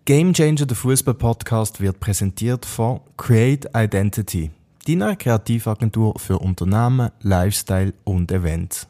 Game Changer, der Fußball-Podcast, wird präsentiert von Create Identity, deiner Kreativagentur für Unternehmen, Lifestyle und Events.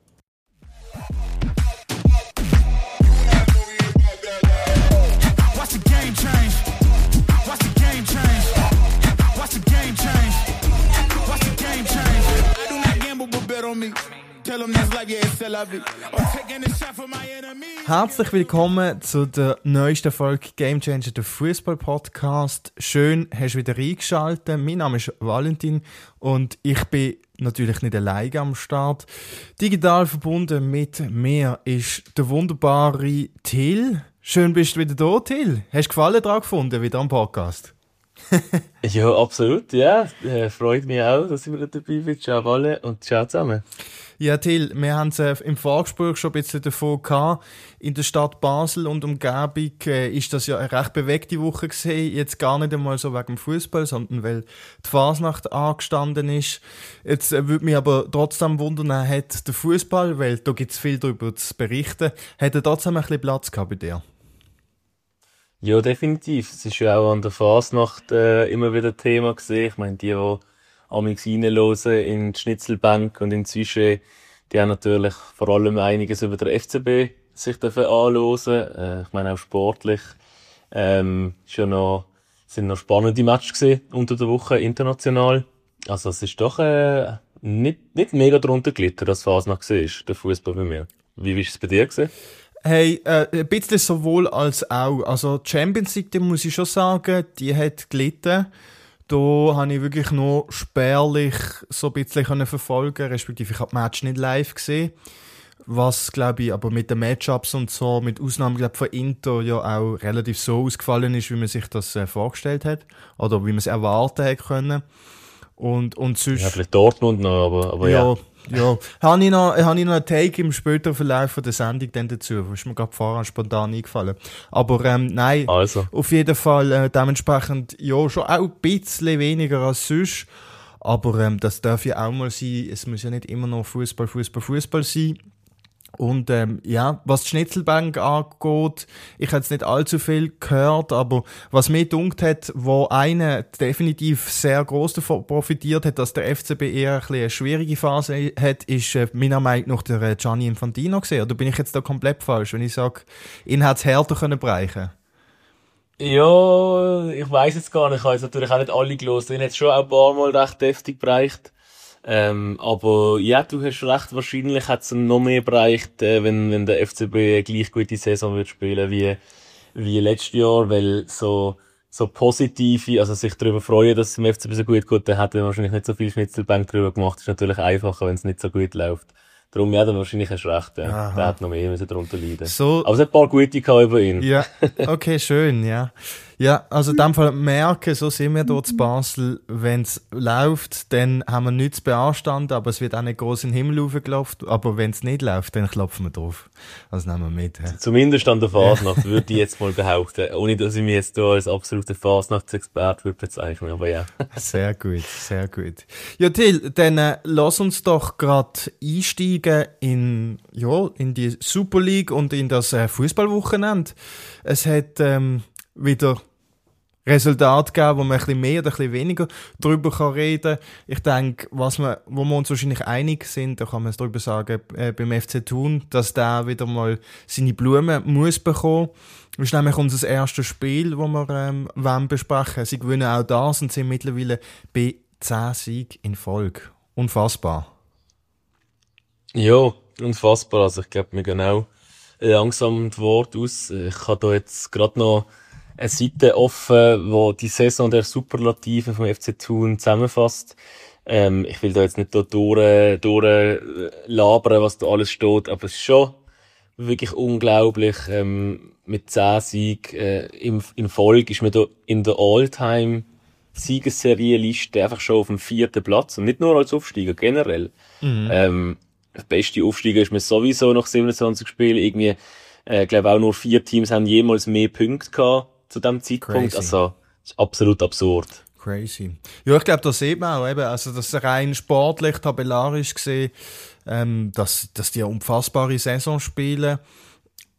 Herzlich willkommen zu der neuesten Folge Game Changer, der Fußball-Podcast. Schön, hast du wieder eingeschaltet. Mein Name ist Valentin und ich bin natürlich nicht alleine am Start. Digital verbunden mit mir ist der wunderbare Till. Schön bist du wieder da, Till. Hast du Gefallen daran gefunden, wieder am Podcast? Ja, absolut, ja. Freut mich auch, dass ich wieder dabei bin. Ciao alle und ciao zusammen. Ja, Till, wir haben es im Vorgespräch schon ein bisschen davon gehabt. In der Stadt Basel und Umgebung ist das ja eine recht bewegte Woche gewesen. Jetzt gar nicht einmal so wegen dem Fußball, sondern weil die Fasnacht angestanden ist. Jetzt würde mich aber trotzdem wundern, hat der Fußball, weil da gibt es viel darüber zu berichten, hat er trotzdem ein bisschen Platz gehabt bei dir? Ja, definitiv. Es ist ja auch an der Fasnacht immer wieder Thema gewesen. Ich meine, die amigs reinhören in die Schnitzelbank und in die Sujet, die haben natürlich vor allem einiges über den FCB sich dafür anhören. Ich meine auch sportlich. Sind noch spannende Matches gewesen unter der Woche international. Also es ist doch nicht mega drunter gelitten, dass Fasnacht war, der Fußball bei mir. Wie war es bei dir gewesen? Hey, ein bisschen sowohl als auch. Also die Champions League, die muss ich schon sagen, die hat gelitten. Da habe ich wirklich noch spärlich so ein bisschen verfolgen, respektive ich habe das Match nicht live gesehen. Was, glaube ich, aber mit den Matchups und so, mit Ausnahme, glaube ich, von Inter ja auch relativ so ausgefallen ist, wie man sich das vorgestellt hat. Oder wie man es erwarten hätte können. Und sonst... Ja, vielleicht Dortmund noch, aber ja. Ja, habe ich noch einen Take im späteren Verlauf der Sendung dann dazu, was mir gerade vorher spontan eingefallen. Aber nein, also. Auf jeden Fall dementsprechend ja schon auch ein bisschen weniger als sonst. Aber das darf ja auch mal sein, es muss ja nicht immer noch Fußball sein. Und ja, was die Schnitzelbank angeht, ich habe jetzt nicht allzu viel gehört, aber was mir gedunkt hat, wo einer definitiv sehr gross davon profitiert hat, dass der FCB eher ein bisschen eine schwierige Phase hat, ist meiner Meinung nach der Gianni Infantino gesehen. Oder bin ich jetzt da komplett falsch, wenn ich sage, ihn hat es härter können bereichen? Ja, ich weiss jetzt gar nicht. Ich habe jetzt natürlich auch nicht alle gelesen. Ihn hat es schon auch ein paar Mal recht deftig bereicht. Aber ja, du hast recht, wahrscheinlich hat es noch mehr bereicht, wenn der FCB eine gleich gute Saison wird spielen wie letztes Jahr, weil so positive, also sich darüber freuen, dass es dem FCB so gut geht, dann hat er wahrscheinlich nicht so viel Schnitzelbank drüber gemacht. Ist natürlich einfacher, wenn es nicht so gut läuft. Darum, ja, dann wahrscheinlich hast du recht, ja. Der hat noch mehr darunter leiden. So, aber es hat ein paar gute gehabt über ihn. Ja, okay, schön, ja. Ja, also in dem Fall merken, so sind wir dort in Basel, wenn es läuft, dann haben wir nichts beanstanden, aber es wird auch nicht gross in den Himmel hochgelaufen, aber wenn es nicht läuft, dann klopfen wir drauf. Das nehmen wir mit. Ja. Zumindest an der Fasnacht, würde ich jetzt mal behaupten, ohne dass ich mich jetzt hier als absoluter Fasnachtsexperte würde bezeichnen, aber ja. Sehr gut, sehr gut. Ja, Till, dann lass uns doch gerade einsteigen in die Super League und in das Fußballwochenende. Es hat wieder Resultate geben, wo man ein bisschen mehr oder ein bisschen weniger darüber reden kann. Ich denke, wo wir uns wahrscheinlich einig sind, da kann man es darüber sagen, beim FC Thun, dass der wieder mal seine Blumen muss bekommen. Das ist nämlich unser erstes Spiel, das wir besprechen. Sie gewinnen auch das und sind mittlerweile bei 10 Siegen in Folge. Unfassbar. Ja, unfassbar. Also ich glaube, wir gehen auch langsam das Wort aus. Ich habe da jetzt gerade noch eine Seite offen, wo die Saison der Superlative vom FC Thun zusammenfasst. Ich will da jetzt nicht durch labern, was da alles steht, aber es ist schon wirklich unglaublich. Mit 10 Siegen in Folge ist man da in der All-Time-Siegesserie-Liste einfach schon auf dem 4. Platz. Und nicht nur als Aufsteiger, generell. Der beste Aufsteiger ist man sowieso nach 27 Spielen. Irgendwie, glaube auch nur 4 Teams haben jemals mehr Punkte gehabt zu diesem Zeitpunkt. Crazy. Also, das ist absolut absurd. Crazy. Ja, ich glaube, das sieht man auch eben, also das rein sportlich, tabellarisch gesehen, dass die eine unfassbare Saison spielen.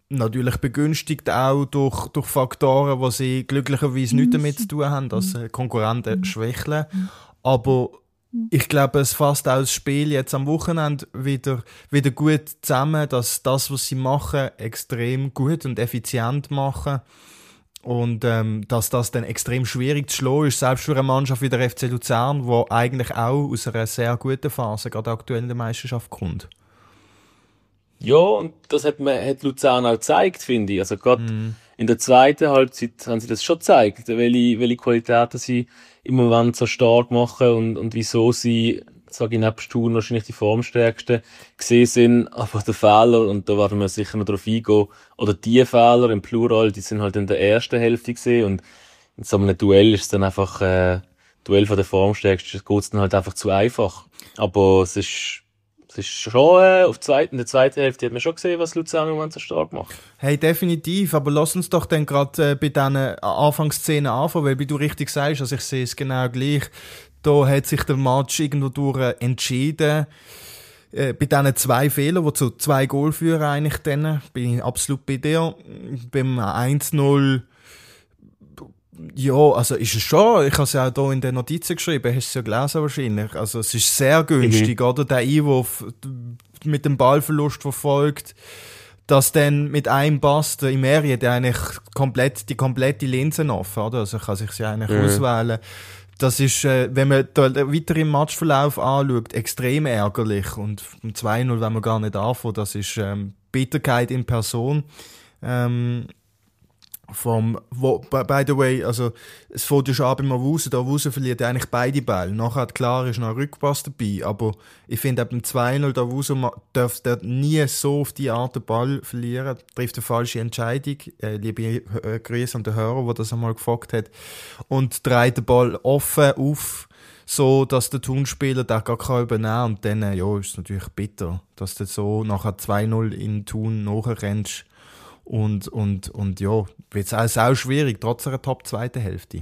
natürlich begünstigt auch durch Faktoren, die sie glücklicherweise nichts damit zu tun haben, dass Konkurrenten schwächeln. Aber ich glaube, es fasst auch das Spiel jetzt am Wochenende wieder gut zusammen, dass das, was sie machen, extrem gut und effizient machen. Und dass das dann extrem schwierig zu schlagen ist, selbst für eine Mannschaft wie der FC Luzern, die eigentlich auch aus einer sehr guten Phase gerade aktuell in der Meisterschaft kommt. Ja, und das hat Luzern auch gezeigt, finde ich. Also gerade in der zweiten Halbzeit haben sie das schon gezeigt, welche Qualitäten sie im Moment so stark machen und wieso sie, sage ich nebst Thun, wahrscheinlich die formstärksten gesehen sind. Aber der Fehler, und da werden wir sicher noch drauf eingehen, oder die Fehler im Plural, die sind halt in der ersten Hälfte gesehen und in so einem Duell ist es dann einfach, Duell von der formstärksten, geht es dann halt einfach zu einfach. Aber es ist schon, in der zweiten Hälfte hat man schon gesehen, was Luzern im Moment so stark macht. Hey, definitiv, aber lass uns doch dann gerade bei diesen Anfangsszenen anfangen, weil wie du richtig sagst, also ich sehe es genau gleich, da hat sich der Match irgendwo durch entschieden, bei diesen 2 Fehlern, die zu 2 Goal führen eigentlich dann, bin ich absolut bei dir. Beim 1-0, ja, also ist es schon, ich habe es ja auch hier in den Notizen geschrieben, hast du es ja gelesen wahrscheinlich, also es ist sehr günstig, oder, der Einwurf mit dem Ballverlust verfolgt, dass dann mit einem Pass der Imeri, der eigentlich die komplette Linse offen, oder, also kann sich sie eigentlich auswählen. Das ist, wenn man da weiter im Matchverlauf anschaut, extrem ärgerlich und um 2-0 wenn man gar nicht anfangen, das ist Bitterkeit in Person. By the way, also es fängt ja schon an beim Awusu, der Awusu verliert eigentlich beide Bälle. Nachher klar ist noch ein Rückpass dabei, aber ich finde beim 2-0, der Awusu darf der nie so auf die Art den Ball verlieren, trifft eine falsche Entscheidung. Liebe Grüße an den Hörer, der das einmal gefragt hat, und dreht den Ball offen auf, so dass der Thun-Spieler den gar kann übernehmen, und dann ja, ist es natürlich bitter, dass du so nachher 2-0 in Thun nachrennst. Und ja, wird es auch schwierig, trotz einer Top-zweiten Hälfte.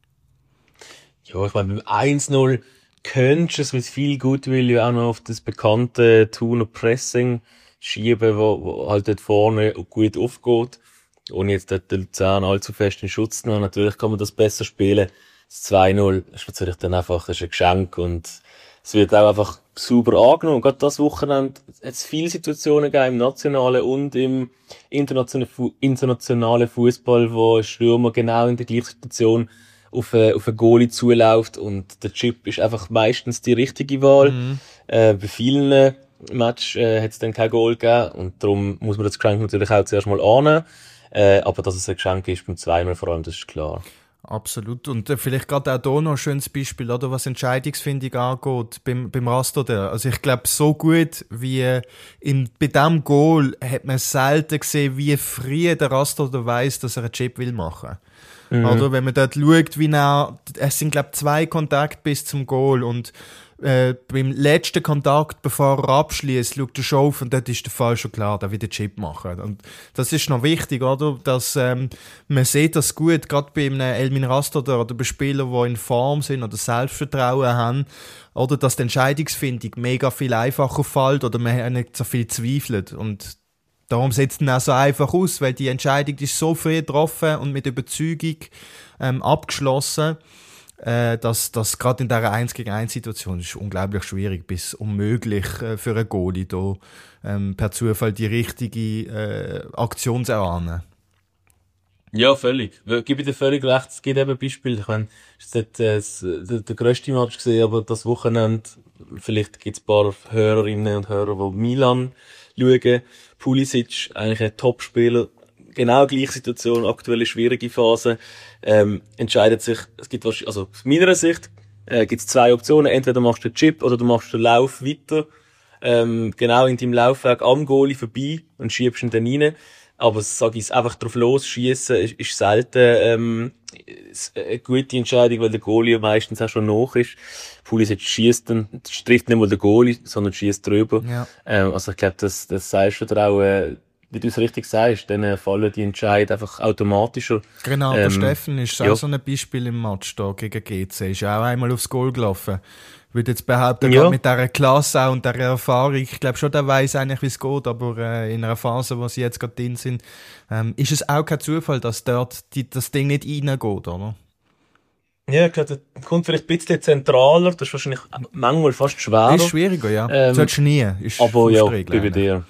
Ja, ich meine, beim 1-0 könntest du es mit viel Gutwillen auch noch auf das bekannte Thuner Pressing schieben, wo halt dort vorne gut aufgeht, ohne jetzt dort den Luzern allzu fest in Schutz zu nehmen. Natürlich kann man das besser spielen. Das 2-0 ist natürlich dann einfach ein Geschenk und es wird auch einfach super angenommen. Gerade das Wochenende hat es viele Situationen gegeben im nationalen und im internationalen Fußball, wo ein Stürmer genau in der gleichen Situation auf einen Goalie zuläuft und der Chip ist einfach meistens die richtige Wahl. Bei vielen Matches hat es dann kein Goal gegeben und darum muss man das Geschenk natürlich auch zuerst mal annehmen. Aber dass es ein Geschenk ist beim 2-0 vor allem, das ist klar. Absolut. Und vielleicht gerade auch hier noch ein schönes Beispiel, oder, was Entscheidungsfindung angeht, beim Rastoder. Also ich glaube, so gut wie bei diesem Goal hat man selten gesehen, wie früh der Rastoder weiss, dass er einen Chip will machen. Oder wenn man dort schaut, es sind glaube ich 2 Kontakte bis zum Goal und beim letzten Kontakt, bevor er abschließt, schaut er schon auf und dort ist der Fall schon klar, der will den Chip machen. Und das ist noch wichtig, oder? Dass man sieht das gut, gerade bei einem Elmin Rastoder oder bei Spielern, die in Form sind oder Selbstvertrauen haben, oder dass die Entscheidungsfindung mega viel einfacher fällt oder man nicht so viel zweifelt. Und darum sieht es dann auch so einfach aus, weil die Entscheidung ist so früh getroffen und mit Überzeugung abgeschlossen, dass das gerade in dieser 1-gegen-1-Situation ist unglaublich schwierig bis unmöglich für einen Goalie da per Zufall die richtige Aktion zu erahnen. Ja, völlig. Gebe ich dir völlig recht. Es gibt eben Beispiele. Ich meine, es ist nicht der grösste Match gesehen, aber das Wochenende, vielleicht gibt es ein paar Hörerinnen und Hörer, die Milan schauen. Pulisic, eigentlich ein Top-Spieler. Genau gleiche Situation, aktuelle schwierige Phase. Entscheidet sich, es gibt was, also aus meiner Sicht, gibt es 2 Optionen. Entweder machst du den Chip oder du machst den Lauf weiter, genau in deinem Laufweg am Goalie vorbei und schiebst ihn dann rein. Aber sag ich, einfach drauf losschießen ist selten eine gute Entscheidung, weil der Goalie meistens auch schon nach ist. Pulisic schießt dann, trifft nicht mal den Goalie, sondern schießt drüber. Ja. Also ich glaube, das Selbstvertrauen wie du es richtig sagst, dann fallen die Entscheide einfach automatischer. Genau, der Steffen ist auch so ein Beispiel im Match da gegen GC. Ist auch einmal aufs Goal gelaufen. Ich würde jetzt behaupten, gerade mit dieser Klasse auch und dieser Erfahrung, ich glaube schon, der weiss eigentlich, wie es geht, aber in einer Phase, wo sie jetzt gerade drin sind, ist es auch kein Zufall, dass dort das Ding nicht reingeht, oder? Ja, klar, das kommt vielleicht ein bisschen zentraler, das ist wahrscheinlich manchmal fast schwerer. Ist schwieriger, ja. Solltest du nie. Ist aber ja, bei dir.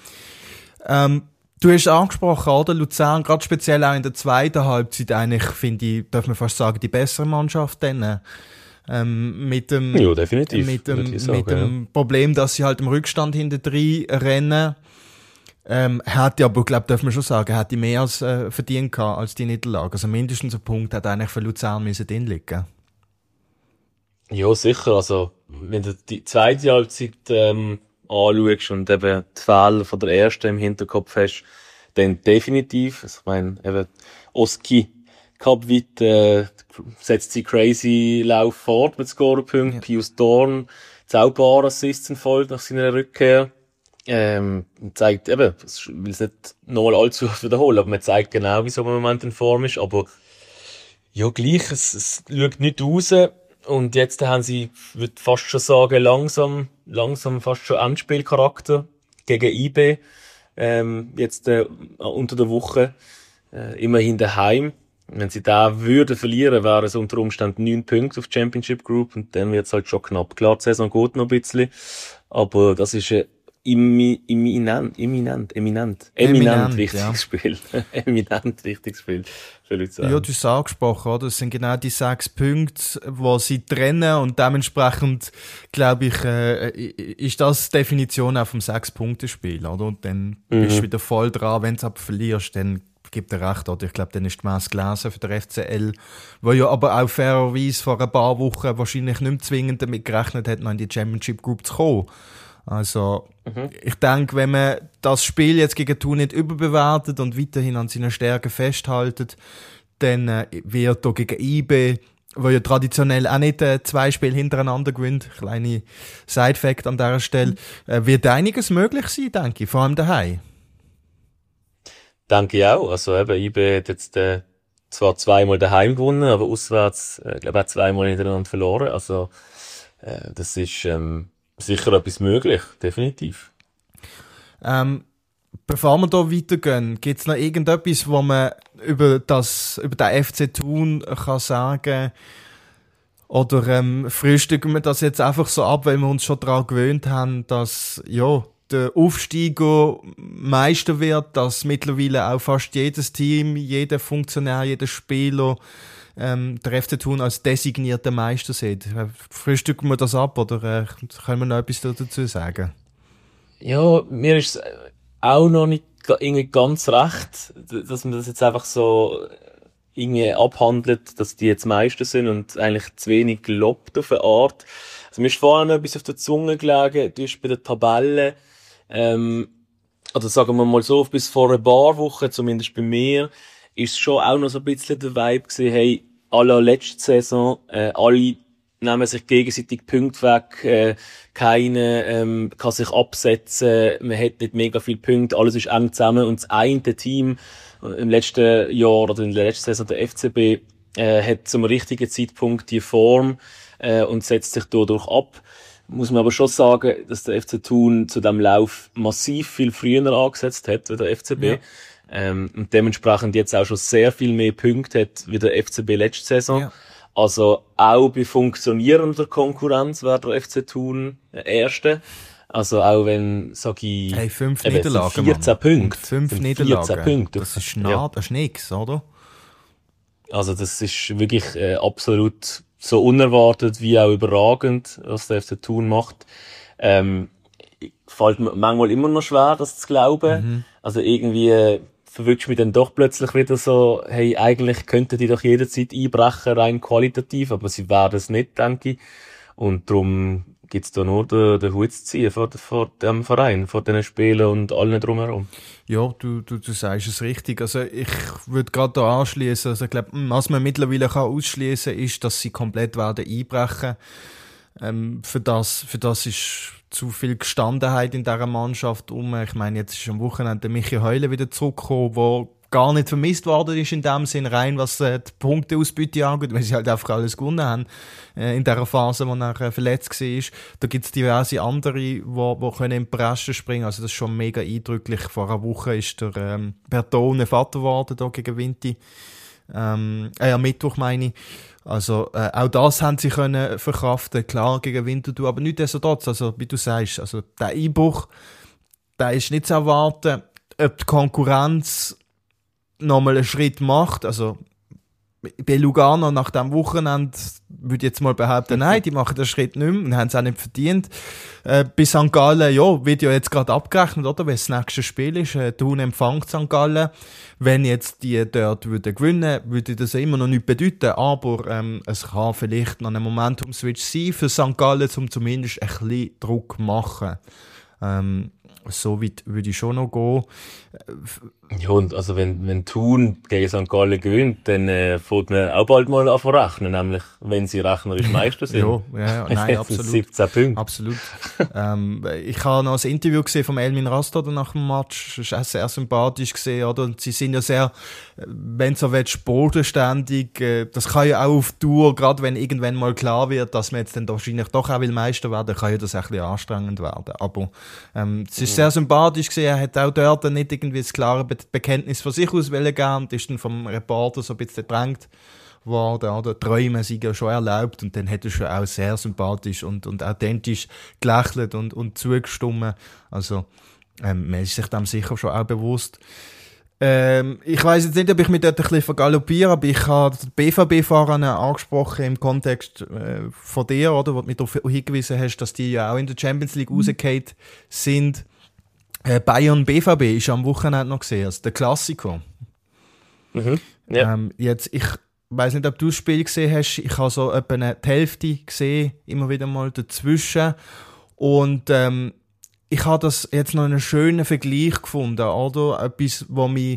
Du hast angesprochen, oder? Luzern, gerade speziell auch in der zweiten Halbzeit, eigentlich, finde ich, darf man fast sagen, die bessere Mannschaft dann. Mit dem, ja, definitiv. Mit dem Problem, dass sie halt im Rückstand hinter drin rennen. Hätte aber, glaube darf man schon sagen, hätte mehr als verdient gehabt als die Niederlage. Also mindestens ein Punkt hat eigentlich für Luzern müssen drin liegen. Ja, sicher. Also, wenn du die zweite Halbzeit anschaust und eben die Fehler von der ersten im Hinterkopf hast, dann definitiv. Also, ich meine, eben Oski Cupweit setzt sie crazy Lauf fort mit Scorerpunkten. Ja. Pius Dorn, zauberbarer Assists in Folge nach seiner Rückkehr. Zeigt eben, ich will es nicht nochmal allzu wiederholen, aber man zeigt genau, wie so ein Moment in Form ist. Aber ja, gleich, es schaut nicht raus. Und jetzt haben sie, ich würde fast schon sagen, langsam fast schon Endspielcharakter gegen IB. Jetzt unter der Woche immerhin daheim. Wenn sie da würden verlieren, wären es unter Umständen 9 Punkte auf Championship Group und dann wird es halt schon knapp. Klar, die Saison geht noch ein bisschen, aber das ist ein eminent wichtiges Spiel. Eminent wichtiges Spiel für Luzern. Ja, du hast es angesprochen, oder? Das sind genau die 6 Punkte, die sie trennen und dementsprechend, glaube ich, ist das die Definition auch vom 6-Punkte-Spiel, oder? Und dann bist du wieder voll dran, wenn du aber verlierst, dann gibt er recht, oder? Ich glaube, dann ist die Messe gelesen für den FCL, wo ja aber auch fairerweise vor ein paar Wochen wahrscheinlich nicht mehr zwingend damit gerechnet hat, noch in die Championship Group zu kommen. Also, ich denke, wenn man das Spiel jetzt gegen Thun nicht überbewertet und weiterhin an seinen Stärken festhält, dann wird hier gegen IB, wo ja traditionell auch nicht 2 Spiele hintereinander gewinnt, kleine Side-Fact an dieser Stelle, wird einiges möglich sein, denke ich, vor allem daheim. Denke ich auch. Also eben, IB hat jetzt zwar 2-mal daheim gewonnen, aber auswärts, glaube ich, auch 2-mal hintereinander verloren. Also das ist sicher etwas möglich, definitiv. Bevor wir hier weitergehen, gibt es noch irgendetwas, wo man über den FC Thun kann sagen, oder frühstücken wir das jetzt einfach so ab, weil wir uns schon daran gewöhnt haben, dass ja der Aufsteiger Meister wird, dass mittlerweile auch fast jedes Team, jeder Funktionär, jeder Spieler der FC Thun als designierter Meister sieht. Frühstücken wir das ab oder können wir noch etwas dazu sagen? Ja, mir ist es auch noch nicht irgendwie ganz recht, dass man das jetzt einfach so irgendwie abhandelt, dass die jetzt Meister sind und eigentlich zu wenig lobt auf eine Art. Also mir ist vorher noch etwas auf der Zunge gelegen, du hast bei der Tabelle, oder sagen wir mal so, bis vor ein paar Wochen, zumindest bei mir, ist schon auch noch so ein bisschen der Vibe gewesen, hey, à la letzte Saison, alle nehmen sich gegenseitig Punkte weg, keiner kann sich absetzen, man hat nicht mega viele Punkte, alles ist eng zusammen und das eine Team im letzten Jahr oder in der letzten Saison, der FCB, hat zum richtigen Zeitpunkt die Form und setzt sich dadurch ab. Muss man aber schon sagen, dass der FC Thun zu diesem Lauf massiv viel früher angesetzt hat wie der FCB. Ja. Und dementsprechend jetzt auch schon sehr viel mehr Punkte hat wie der FCB letzte Saison. Ja. Also auch bei funktionierender Konkurrenz wäre der FC Thun Erste. Also auch wenn, sag ich, 5 Niederlagen, 14 Punkte. 5 Niederlagen. Punkte. Das ist das ist nix, oder? Also das ist wirklich absolut so unerwartet wie auch überragend, was der FC Thun macht. Fällt mir manchmal immer noch schwer, das zu glauben. Also irgendwie verwirrt mich dann doch plötzlich wieder so, hey, eigentlich könnten die doch jederzeit einbrechen, rein qualitativ, aber sie werden es nicht, denke ich. Und darum gibt's da nur den Hut zu ziehen vor dem Verein, vor den Spielern und allen drumherum. Ja, du sagst es richtig. Also ich würde gerade da anschließen. Also ich glaube, was man mittlerweile kann ausschließen, ist, dass sie komplett werden einbrechen. Für das ist zu viel Gestandenheit in dieser Mannschaft Ich meine, jetzt ist am Wochenende der Michi Heule wieder zurückgekommen, wo gar nicht vermisst worden ist in dem Sinn, rein was die Punkteausbeute angeht, weil sie halt einfach alles gewonnen haben in dieser Phase, wo er verletzt war. Da gibt es diverse andere, die können in die Bresche springen. Also das ist schon mega eindrücklich. Vor einer Woche ist der Bertone Vater geworden da gegen Vinti. Am Mittwoch meine ich. Also auch das haben sie können verkraften, klar, gegen Winterthur, aber nichtsdestotrotz, also wie du sagst, also der Einbruch, der ist nicht zu erwarten, ob die Konkurrenz nochmal einen Schritt macht, also bei Lugano nach dem Wochenende würde ich jetzt mal behaupten, nein, die machen den Schritt nicht mehr und haben es auch nicht verdient. Bei St. Gallen, ja, wird ja jetzt gerade abgerechnet, oder? Weil das nächste Spiel ist, Thun empfängt St. Gallen. Wenn jetzt die dort würden gewinnen, würde das immer noch nicht bedeuten, aber es kann vielleicht noch ein Momentum-Switch sein für St. Gallen, um zumindest ein bisschen Druck zu machen. So weit würde ich schon noch gehen. Ja, und also wenn Thun gegen St. Gallen gewinnt, dann fängt man auch bald mal an zu rechnen, nämlich wenn sie rechnerisch Meister sind. ja, nein, absolut. 17 Punkte. Absolut. Ich habe noch ein Interview gesehen vom Elmin Rastor nach dem Match. Das war auch sehr sympathisch gesehen, oder? Und sie sind ja sehr, wenn so willst, bodenständig. Das kann ja auch auf Tour, gerade wenn irgendwann mal klar wird, dass man jetzt dann wahrscheinlich doch auch Meister werden will, kann ja das auch ein bisschen anstrengend werden. Aber es ist sehr sympathisch gesehen. Er hat auch dort nicht irgendwie das klare Bekenntnis von sich aus geben und ist dann vom Reporter so ein bisschen gedrängt worden, oder? Träume sind ja schon erlaubt und dann hat er schon auch sehr sympathisch und authentisch gelächelt und zugestimmt. Also, man ist sich dem sicher schon auch bewusst. Ich weiss jetzt nicht, ob ich mich dort ein bisschen vergaloppiere, aber ich habe den BVB-Fahrer angesprochen im Kontext von dir, oder? Wo du mich darauf hingewiesen hast, dass die ja auch in der Champions League rausgefallen sind. Bayern BVB ist am Wochenende noch gesehen, also der Klassiker. Ja. Jetzt, ich weiss nicht, ob du das Spiel gesehen hast, ich habe so etwa die Hälfte gesehen, immer wieder mal dazwischen. Und ich habe das jetzt noch einen schönen Vergleich gefunden, oder? Etwas, wo mich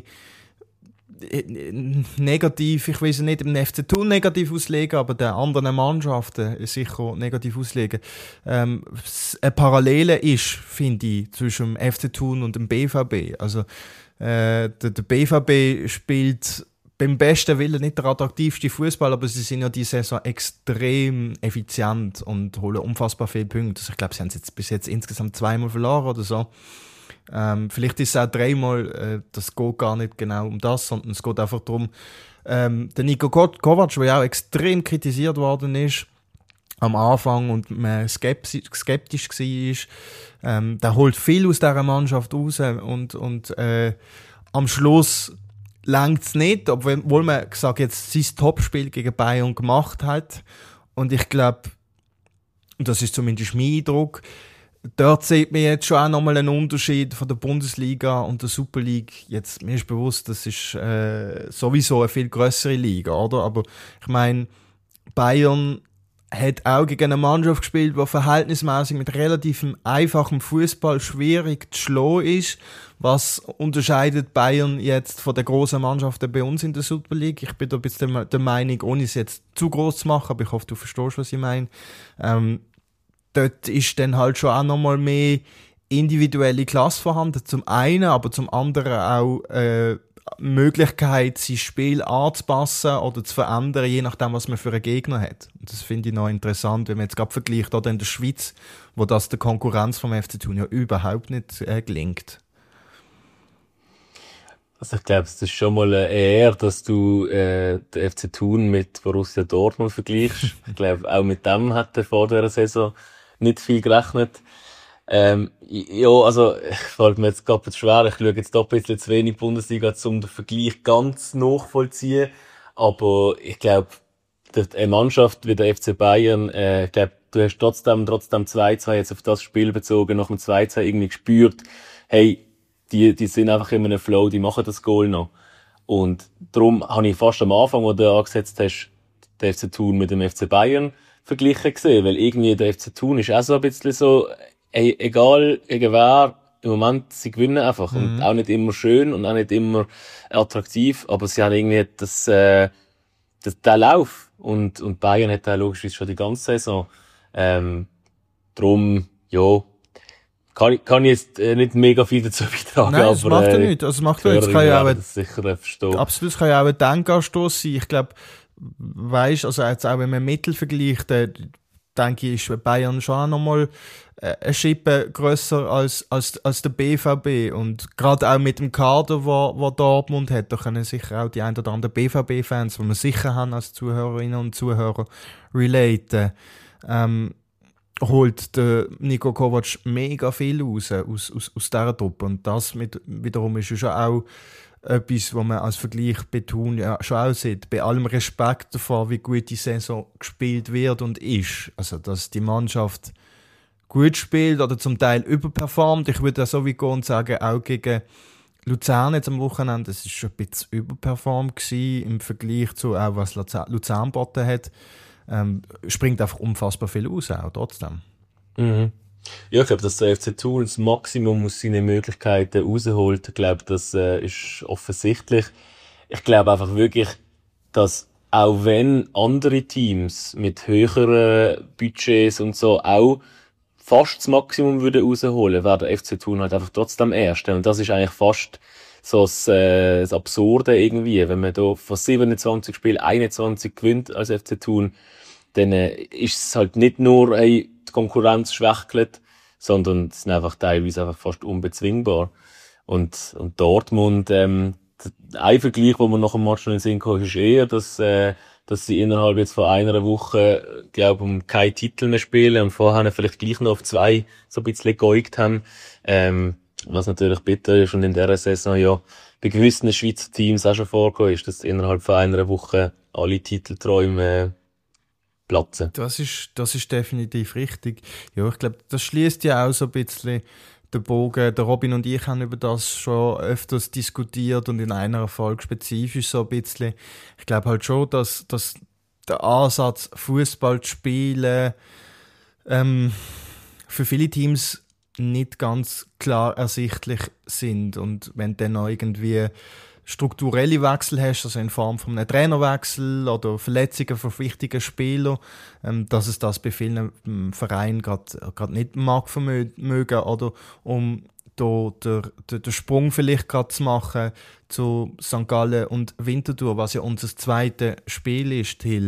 negativ, ich will es nicht im FC Thun negativ auslegen, aber den anderen Mannschaften sicher negativ auslegen. Eine Parallele ist, finde ich, zwischen dem FC Thun und dem BVB. Also der BVB spielt beim besten Willen nicht der attraktivste Fußball, aber sie sind ja diese Saison extrem effizient und holen unfassbar viele Punkte. Also ich glaube, sie haben es jetzt bis jetzt insgesamt 2-mal verloren oder so. Vielleicht ist es auch 3-mal, das geht gar nicht genau um das, sondern es geht einfach darum, der Niko Kovac, der ja auch extrem kritisiert worden ist am Anfang und man skeptisch war, der holt viel aus dieser Mannschaft raus und am Schluss längt's nicht, obwohl man gesagt jetzt sein Topspiel gegen Bayern gemacht hat. Und ich glaube, das ist zumindest mein Eindruck, dort sieht man jetzt schon auch nochmal einen Unterschied von der Bundesliga und der Super League. Jetzt, mir ist bewusst, das ist sowieso eine viel grössere Liga, oder? Aber ich meine, Bayern hat auch gegen eine Mannschaft gespielt, die verhältnismäßig mit relativ einfachem Fußball schwierig zu schlagen ist. Was unterscheidet Bayern jetzt von den grossen Mannschaften bei uns in der Super League? Ich bin da ein bisschen der Meinung, ohne es jetzt zu gross zu machen, aber ich hoffe, du verstehst, was ich meine. Dort ist dann halt schon auch nochmal mehr individuelle Klasse vorhanden, zum einen, aber zum anderen auch Möglichkeit, sein Spiel anzupassen oder zu verändern, je nachdem, was man für einen Gegner hat. Und das finde ich noch interessant, wenn man jetzt gerade vergleicht, oder in der Schweiz, wo das der Konkurrenz vom FC Thun ja überhaupt nicht gelingt. Also ich glaube, es ist schon mal eine Ehre, dass du den FC Thun mit Borussia Dortmund vergleichst. Ich glaube, auch mit dem hat er vor dieser Saison nicht viel gerechnet. Ja, also, fällt mir jetzt gerade schwer. Ich schaue jetzt da ein bisschen zu wenig Bundesliga, um den Vergleich ganz nachvollziehen. Aber ich glaube, eine Mannschaft wie der FC Bayern, ich glaube, du hast trotzdem 2-2 jetzt auf das Spiel bezogen, nach dem 2-2 irgendwie gespürt, hey, die sind einfach in einem Flow, die machen das Goal noch. Und darum habe ich fast am Anfang, wo du angesetzt hast, den FC Thun mit dem FC Bayern verglichen gesehen, weil irgendwie der FC Thun ist auch so ein bisschen so, ey, egal gegen wer, im Moment, sie gewinnen einfach. Und auch nicht immer schön und auch nicht immer attraktiv, aber sie haben irgendwie den Lauf. Und Bayern hat da logischerweise schon die ganze Saison Drum, ja, kann ich jetzt nicht mega viel dazu beitragen. Nein, das macht er nicht. Also, macht er jetzt, kann ja auch sicher verstehen. Absolut, es kann ja auch ein Denkanstoss sein. Ich glaube, weisst, also jetzt auch wenn man Mittel vergleicht, denke ich, ist Bayern schon auch nochmal eine Schippe grösser als der BVB. Und gerade auch mit dem Kader, wo Dortmund hat, da können sicher auch die ein oder anderen BVB-Fans, die wir sicher haben als Zuhörerinnen und Zuhörer, relaten. Holt der Niko Kovac mega viel raus aus dieser Truppe. Und das wiederum ist ja schon auch etwas, was man als Vergleich betont, ja, schon auch sieht. Bei allem Respekt davor, wie gut die Saison gespielt wird und ist. Also, dass die Mannschaft gut spielt oder zum Teil überperformt. Ich würde auch so wie gehen und sagen, auch gegen Luzern jetzt am Wochenende, das ist schon ein bisschen überperformt gewesen im Vergleich zu auch, was Luzern geboten hat. Springt einfach unfassbar viel aus, auch trotzdem. Mhm. Ja, ich glaube, dass der FC Thun das Maximum aus seinen Möglichkeiten rausholt. Ich glaube, das ist offensichtlich. Ich glaube einfach wirklich, dass auch wenn andere Teams mit höheren Budgets und so auch fast das Maximum würden rausholen, wäre der FC Thun halt einfach trotzdem Erster. Und das ist eigentlich fast so das Absurde irgendwie. Wenn man da von 27 Spielen 21 gewinnt als FC Thun, dann ist es halt nicht nur, die Konkurrenz schwächelt, sondern es sind einfach teilweise einfach fast unbezwingbar. Und Dortmund, ein Vergleich, wo man nach dem Match noch in den Sinn kommt, ist eher, dass sie innerhalb jetzt von einer Woche, glaube um keinen Titel mehr spielen und vorher vielleicht gleich noch auf 2 so ein bisschen geäugt haben. Was natürlich bitter ist und in dieser Saison ja bei gewissen Schweizer Teams auch schon vorgekommen ist, dass innerhalb von einer Woche alle Titelträume platzen. Das ist definitiv richtig. Ja, ich glaube, das schließt ja auch so ein bisschen den Bogen. Der Robin und ich haben über das schon öfters diskutiert und in einer Folge spezifisch so ein bisschen. Ich glaube halt schon, dass der Ansatz, Fußball zu spielen, für viele Teams nicht ganz klar ersichtlich sind. Und wenn dann noch irgendwie strukturelle Wechsel hast, also in Form von einem Trainerwechsel oder Verletzungen von wichtigen Spielern, dass es das bei vielen Vereinen gerade nicht mag vermögen, oder um da den Sprung vielleicht gerade zu machen zu St. Gallen und Winterthur, was ja unser zweites Spiel ist, Till.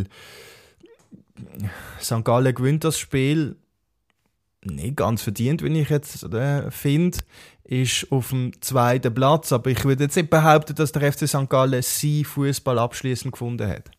St. Gallen gewinnt das Spiel nicht ganz verdient, wenn ich jetzt finde, ist auf dem 2. Platz. Aber ich würde jetzt nicht behaupten, dass der FC St. Gallen seinen Fußball abschließend gefunden hat.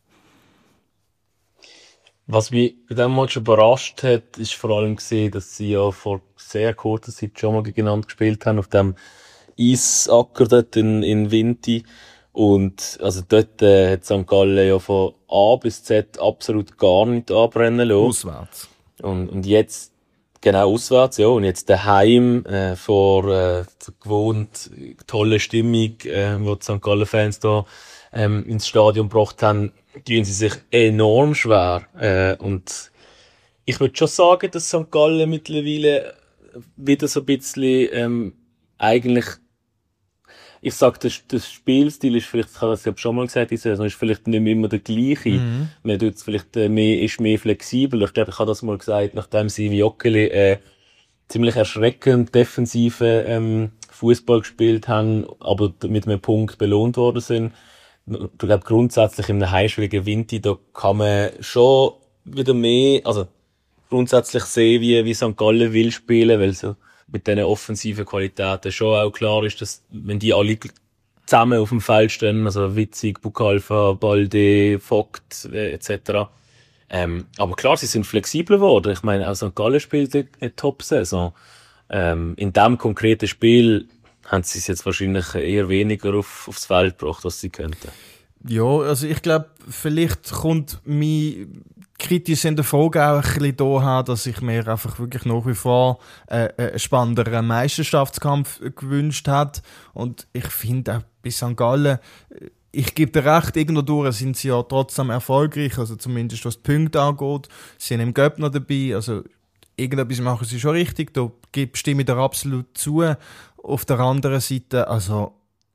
Was mich bei diesem Match überrascht hat, ist vor allem gesehen, dass sie ja vor sehr kurzer Zeit schon mal gegeneinander gespielt haben, auf dem Eisacker dort in Vinti. Und also dort hat St. Gallen ja von A bis Z absolut gar nicht anbrennen lassen. Auswärts. Und jetzt genau, auswärts, ja. Und jetzt daheim, vor, der gewohnt tolle Stimmung, wo die St. Gallen-Fans da, ins Stadion gebracht haben, tun sie sich enorm schwer. Und ich würde schon sagen, dass St. Gallen mittlerweile wieder so ein bisschen, eigentlich, ich sag, der Spielstil ist vielleicht, ich habe das ja schon mal gesagt, ist vielleicht nicht mehr immer der gleiche. Mhm. Man tut vielleicht mehr flexibel. Ich glaube, ich habe das mal gesagt, nachdem sie wie Joggeli ziemlich erschreckend defensive Fußball gespielt haben, aber mit einem Punkt belohnt worden sind. Ich glaube, grundsätzlich in einem Heimspiel gegen Vinti, da kann man schon wieder mehr, also grundsätzlich sehen, wie St. Gallen will spielen, weil so mit diesen offensiven Qualitäten schon auch klar ist, dass wenn die alle zusammen auf dem Feld stehen, also Witzig, Bukalfa, Balde, Vogt etc. Aber klar, sie sind flexibler geworden. Ich meine, auch St. Gallen spielt eine Top-Saison. In diesem konkreten Spiel haben sie es jetzt wahrscheinlich eher weniger aufs Feld gebracht, was sie könnten. Ja, also ich glaube, vielleicht kommt mein kritisch in der Frage auch ein bisschen daher, dass ich mir einfach wirklich nach wie vor einen spannenderen Meisterschaftskampf gewünscht hätte. Und ich finde auch bei St. Gallen, ich gebe dir recht, irgendwo durch sind sie ja trotzdem erfolgreich, also zumindest was die Punkte angeht. Sie sind im Göpp noch dabei, also irgendetwas machen sie schon richtig, da stimme ich dir absolut zu. Auf der anderen Seite, also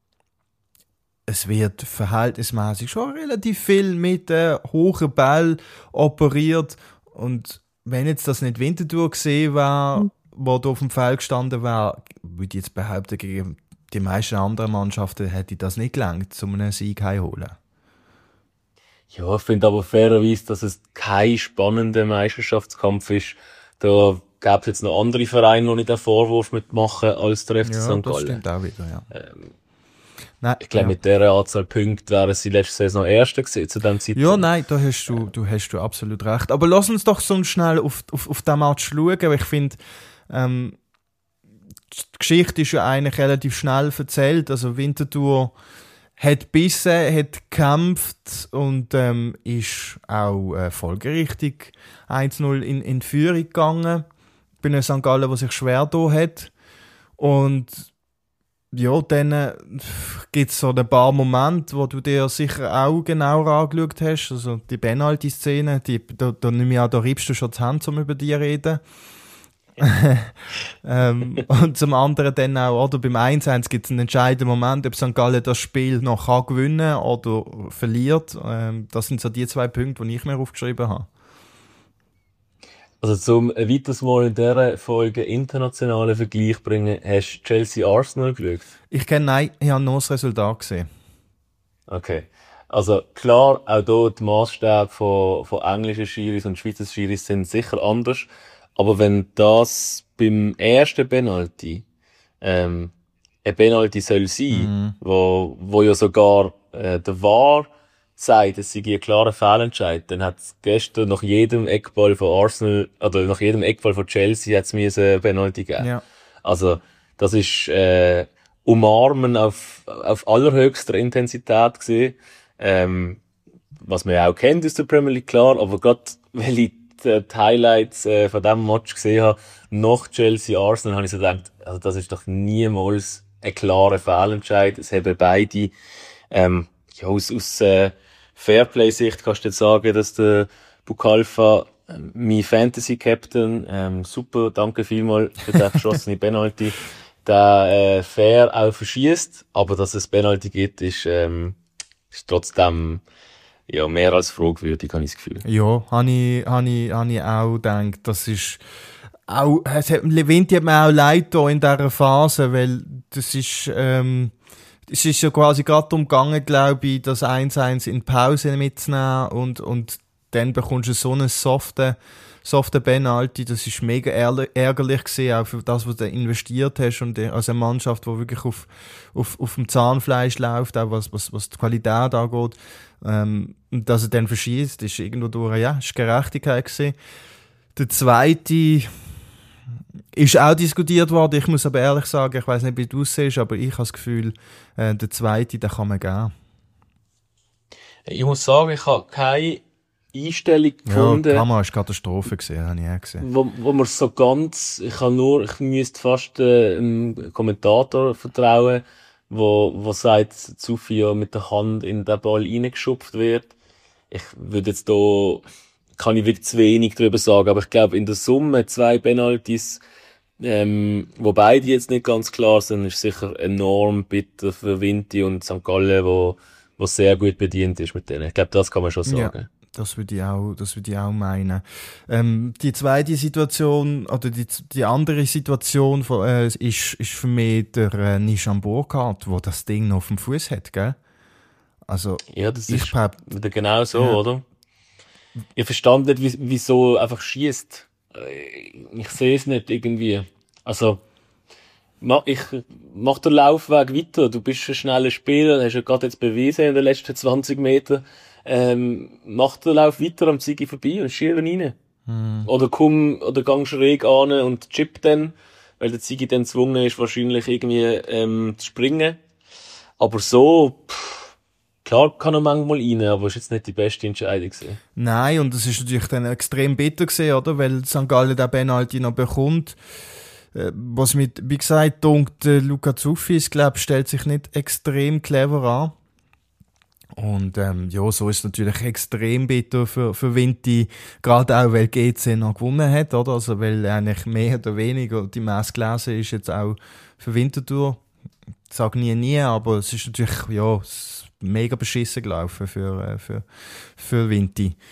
es wird verhältnismäßig schon relativ viel mit hohen Ball operiert und wenn jetzt das nicht Winterthur gesehen wäre, wo du auf dem Feld gestanden wäre, würde ich jetzt behaupten, gegen die meisten anderen Mannschaften hätte das nicht gelangt, um einen Sieg heimholen. Ja, ich finde aber fairerweise, dass es kein spannender Meisterschaftskampf ist. Da gäbe es jetzt noch andere Vereine, die nicht den Vorwurf mitmachen als der FC Ja, St. das Gallen. stimmt auch wieder, ja. Nein, Ich glaube, mit dieser Anzahl Punkten wären sie letzte Saison Erster gewesen zu diesem Zeitpunkt. Ja, nein, da hast du absolut recht. Aber lass uns doch so schnell auf den Match schauen, weil ich finde, die Geschichte ist ja eigentlich relativ schnell erzählt. Also Winterthur hat bissen, hat gekämpft und ist auch folgerichtig 1-0 in die Führung gegangen. Bei einem St. Gallen, der sich schwer da hat. Und ja, dann gibt es so ein paar Momente, wo du dir sicher auch genauer angeschaut hast. Also die Penalty-Szene, da nehme ich an, da reibst du schon die Hand, um über die zu reden. Und zum anderen dann auch, oder beim 1-1 gibt es einen entscheidenden Moment, ob St. Gallen das Spiel noch kann gewinnen oder verliert. Das sind so die 2 Punkte, die ich mir aufgeschrieben habe. Also zum ein weiteres Mal in dieser Folge internationalen Vergleich bringen, hast du Chelsea-Arsenal geschaut? Ich habe nur das Resultat gesehen. Okay. Also klar, auch hier die Maßstäbe von englischen Schiris und Schweizer Schiris sind sicher anders. Aber wenn das beim ersten Penalty ein Penalty soll sein, wo ja sogar der VAR sagt, es sei ein klarer Fehlentscheid, dann hat es gestern nach jedem Eckball von Arsenal oder nach jedem Eckball von Chelsea hat's mir ein Penalty gegeben. Ja. Also das ist Umarmen auf allerhöchster Intensität gesehen, was man ja auch kennt aus der Premier League, klar, aber gerade weil ich die Highlights von diesem Match gesehen habe, nach Chelsea-Arsenal, habe ich so gedacht, also das ist doch niemals ein klarer Fehlentscheid. Es haben beide, ja, aus Fairplay-Sicht kannst du jetzt sagen, dass der Bukalfa, mein Fantasy-Captain, super, danke vielmals für den geschossene Penalty, der fair auch verschießt, aber dass es Penalty gibt, ist trotzdem ja, mehr als fragwürdig, habe ich das Gefühl. Ja, habe ich auch gedacht. Das ist auch, Leventi hat mir auch leid da in dieser Phase, weil das ist, es ist ja quasi gerade darum gegangen, glaube ich, das 1-1 in die Pause mitzunehmen und dann bekommst du so einen soften Penalty. Das ist mega ärgerlich gewesen, auch für das, was du investiert hast und als eine Mannschaft, die wirklich auf dem Zahnfleisch läuft, auch was die Qualität angeht. Und dass er dann verschießt, ist irgendwo durch, ja, ist Gerechtigkeit gewesen. Der zweite ist auch diskutiert worden. Ich muss aber ehrlich sagen, ich weiss nicht, wie du es siehst, aber ich habe das Gefühl, der zweite, den kann man geben. Ich muss sagen, ich habe keine Einstellung gefunden. Ja, die Kamera war Katastrophe gesehen, habe ich auch gesehen. Wo man so ganz, ich müsste fast einem Kommentator vertrauen, wo sagt, Zufia mit der Hand in den Ball reingeschupft wird. Ich würde jetzt da, kann ich wieder zu wenig darüber sagen, aber ich glaube, in der Summe 2 Penalties, wo beide jetzt nicht ganz klar sind, ist sicher enorm bitter für Vinti und St. Gallen, wo sehr gut bedient ist mit denen. Ich glaube, das kann man schon sagen. Ja. Das würde ich auch meinen. Die zweite Situation, oder die andere Situation ist für mich der Nishan Burkhardt, wo das Ding noch auf dem Fuß hat, gell? Also, ja, das ist wieder genau so, ja. Oder? Ich verstand nicht, wieso einfach schießt. Ich sehe es nicht irgendwie. Also, mach den Laufweg weiter. Du bist ein schneller Spieler, hast ja gerade jetzt bewiesen in den letzten 20 Metern. Mach den Lauf weiter am Ziggy vorbei und schieb ihn rein. Oder gang schräg an und chip dann, weil der Ziggy dann gezwungen ist, wahrscheinlich irgendwie zu springen. Aber so, klar kann er manchmal rein, aber ist jetzt nicht die beste Entscheidung gewesen. Nein, und das ist natürlich dann extrem bitter gewesen, oder? Weil St. Gallen den Penalty noch bekommt. Was mit, wie gesagt, Luca Zuffis, glaube ich, stellt sich nicht extrem clever an. Und ja, so ist es natürlich extrem bitter für Vinti, gerade auch, weil GC noch gewonnen hat, oder? Also weil eigentlich mehr oder weniger die Messe gelesen ist jetzt auch für Winterthur. Ich sage nie, aber es ist natürlich, ja, mega beschissen gelaufen für Vinti.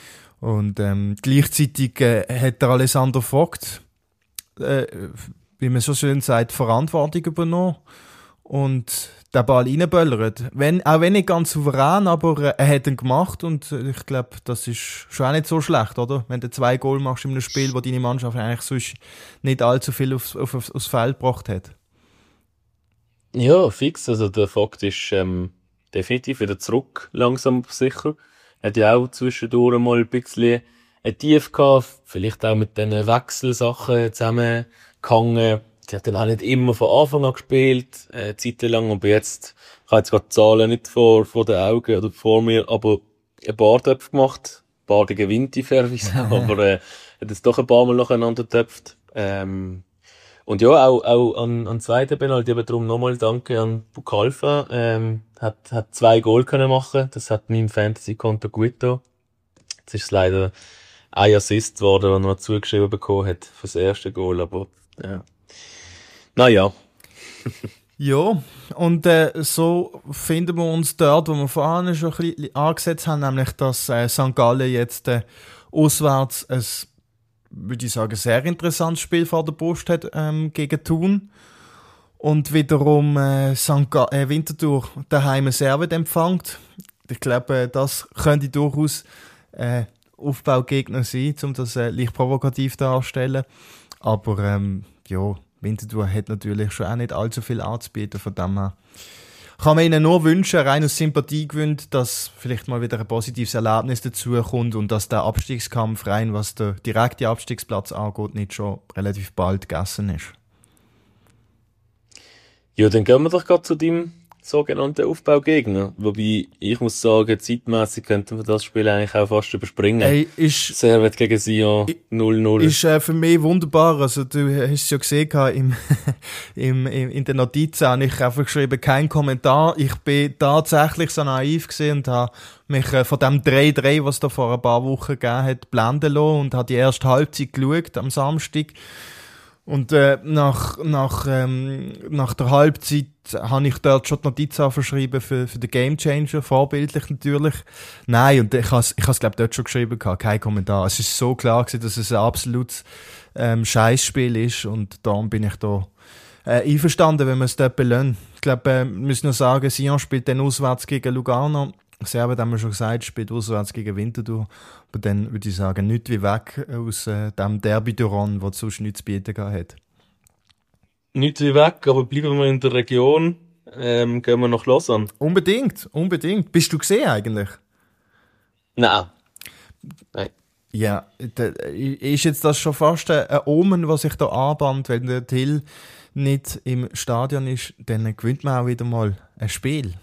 Und gleichzeitig hat der Alessandro Vogt, wie man so schön sagt, Verantwortung übernommen und den Ball reinböllert. Auch wenn nicht ganz souverän, aber er hat ihn gemacht und ich glaube, das ist schon auch nicht so schlecht, oder? Wenn du 2 Goal machst in einem Spiel, wo deine Mannschaft eigentlich sonst nicht allzu viel aufs Feld gebracht hat. Ja, fix. Also der Vogt ist definitiv wieder zurück, langsam aber sicher. Hat ja auch zwischendurch mal ein bisschen ein Tief gehabt, vielleicht auch mit diesen Wechselsachen zusammengehangen. Sie hat dann auch nicht immer von Anfang an gespielt, zeitlang, aber jetzt, ich habe jetzt gerade die Zahlen nicht vor den Augen oder vor mir, aber ein paar Töpfe gemacht. Ein paar gewinnt die fairerweise, aber hat es doch ein paar Mal nacheinander getöpft. Und ja, auch an zweiten Penalty, eben darum nochmal Danke an Bukalfa. Hat 2 Goal können machen. Das hat meinem Fantasy-Konto gut getan. Jetzt ist es leider ein Assist geworden, den er noch zugeschrieben bekommen hat für das erste Goal, aber ja. Naja. Ja, und so finden wir uns dort, wo wir vorhin schon ein bisschen angesetzt haben, nämlich, dass St. Gallen jetzt auswärts ein, würde ich sagen, sehr interessantes Spiel vor der Brust hat gegen Thun. Und wiederum Winterthur daheim ein Servet empfängt. Ich glaube, das könnte durchaus Aufbaugegner sein, um das leicht provokativ darzustellen. Aber ja, Winterthur hat natürlich schon auch nicht allzu viel anzubieten. Von dem her kann man ihnen nur wünschen, rein aus Sympathie gewünscht, dass vielleicht mal wieder ein positives Erlebnis dazu kommt und dass der Abstiegskampf rein, was der direkte Abstiegsplatz angeht, nicht schon relativ bald gegessen ist. Ja, dann gehen wir doch gerade zu deinem sogenannten Aufbaugegner. Wobei, ich muss sagen, zeitmässig könnten wir das Spiel eigentlich auch fast überspringen. Servet gegen Sion 0-0. Ist für mich wunderbar. Also, du hast es ja gesehen, in den Notizen habe ich einfach geschrieben, kein Kommentar. Ich bin tatsächlich so naiv gewesen und habe mich von dem 3-3, was da vor ein paar Wochen gegeben hat, blenden lassen und habe die erste Halbzeit geschaut am Samstag. Und nach der Halbzeit habe ich dort schon die Notiz aufgeschrieben für den Gamechanger, vorbildlich natürlich. Nein, und ich habe es glaube dort schon geschrieben, kein Kommentar. Es ist so klar gewesen, dass es ein absolutes Scheißspiel ist und darum bin ich da einverstanden, wenn wir es dort belohnen. Ich glaube, wir müssen noch sagen, Sion spielt dann auswärts gegen Lugano. Servet haben wir schon gesagt, spielt auswärts gegen Winterthur. Aber dann würde ich sagen, nichts wie weg aus dem Derby-Duron, das sonst nichts zu bieten hat. Nichts wie weg, aber bleiben wir in der Region. Gehen wir nach Lausanne. Unbedingt. Bist du gesehen eigentlich? Nein. Ja, ist jetzt das schon fast ein Omen, was sich da anbahnt, wenn der Till nicht im Stadion ist, dann gewinnt man auch wieder mal ein Spiel.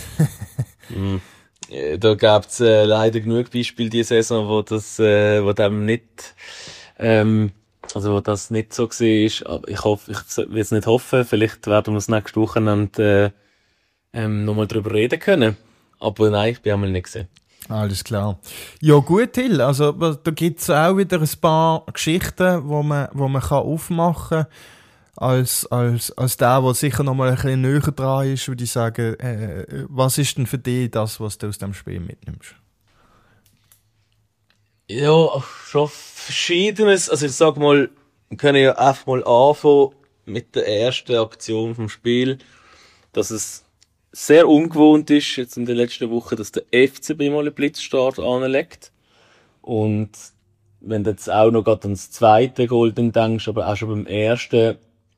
Da gab es leider genug Beispiele diese Saison, wo dem nicht, wo das nicht so war. Aber ich will es nicht hoffen. Vielleicht werden wir es nächste Woche nochmal drüber reden können. Aber nein, ich bin einmal nicht gesehen. Alles klar. Ja gut, Till. Also da gibt es auch wieder ein paar Geschichten, wo man kann aufmachen kann. Als der sicher noch mal ein bisschen näher dran ist, würde ich sagen, was ist denn für dich das, was du aus dem Spiel mitnimmst? Ja, schon Verschiedenes. Also ich sag mal, wir können ja einfach mal anfangen mit der ersten Aktion vom Spiel, dass es sehr ungewohnt ist, jetzt in den letzten Wochen, dass der FCB mal einen Blitzstart anlegt. Und wenn du jetzt auch noch gerade ans zweite Goal denkst, aber auch schon beim ersten,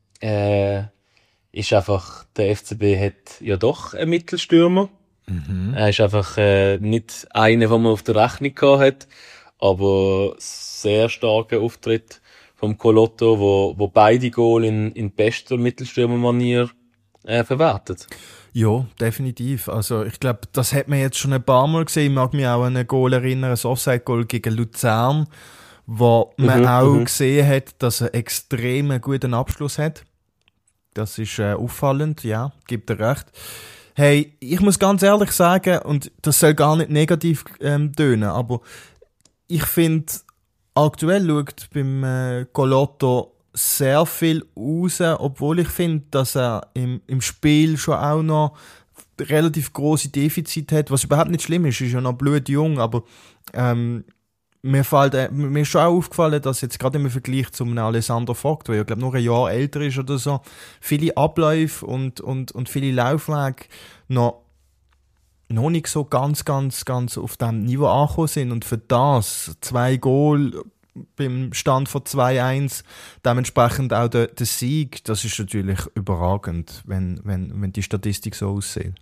ist einfach, der FCB hat ja doch einen Mittelstürmer. Er ist einfach nicht einer, den man auf der Rechnung gehabt hat, aber sehr starker Auftritt vom Colotto, wo beide Goal in bester Mittelstürmermanier verwertet. Ja, definitiv. Also ich glaube, das hat man jetzt schon ein paar Mal gesehen. Ich mag mich auch an ein Goal erinnern, ein Offside-Goal gegen Luzern, wo man auch gesehen hat, dass er extrem guten Abschluss hat. Das ist auffallend, ja, gibt er recht. Hey, ich muss ganz ehrlich sagen, und das soll gar nicht negativ tönen, aber ich finde, aktuell schaut beim Colotto sehr viel raus, obwohl ich finde, dass er im Spiel schon auch noch relativ grosse Defizite hat, was überhaupt nicht schlimm ist ja noch blutjung, aber mir ist schon auch aufgefallen, dass jetzt gerade im Vergleich zum Alessandro Vogt, der ja, glaube nur ein Jahr älter ist oder so, viele Abläufe und viele Laufwege noch nicht so ganz auf dem Niveau angekommen sind. Und für das 2 Goal beim Stand von 2-1, dementsprechend auch der Sieg, das ist natürlich überragend, wenn die Statistik so aussieht.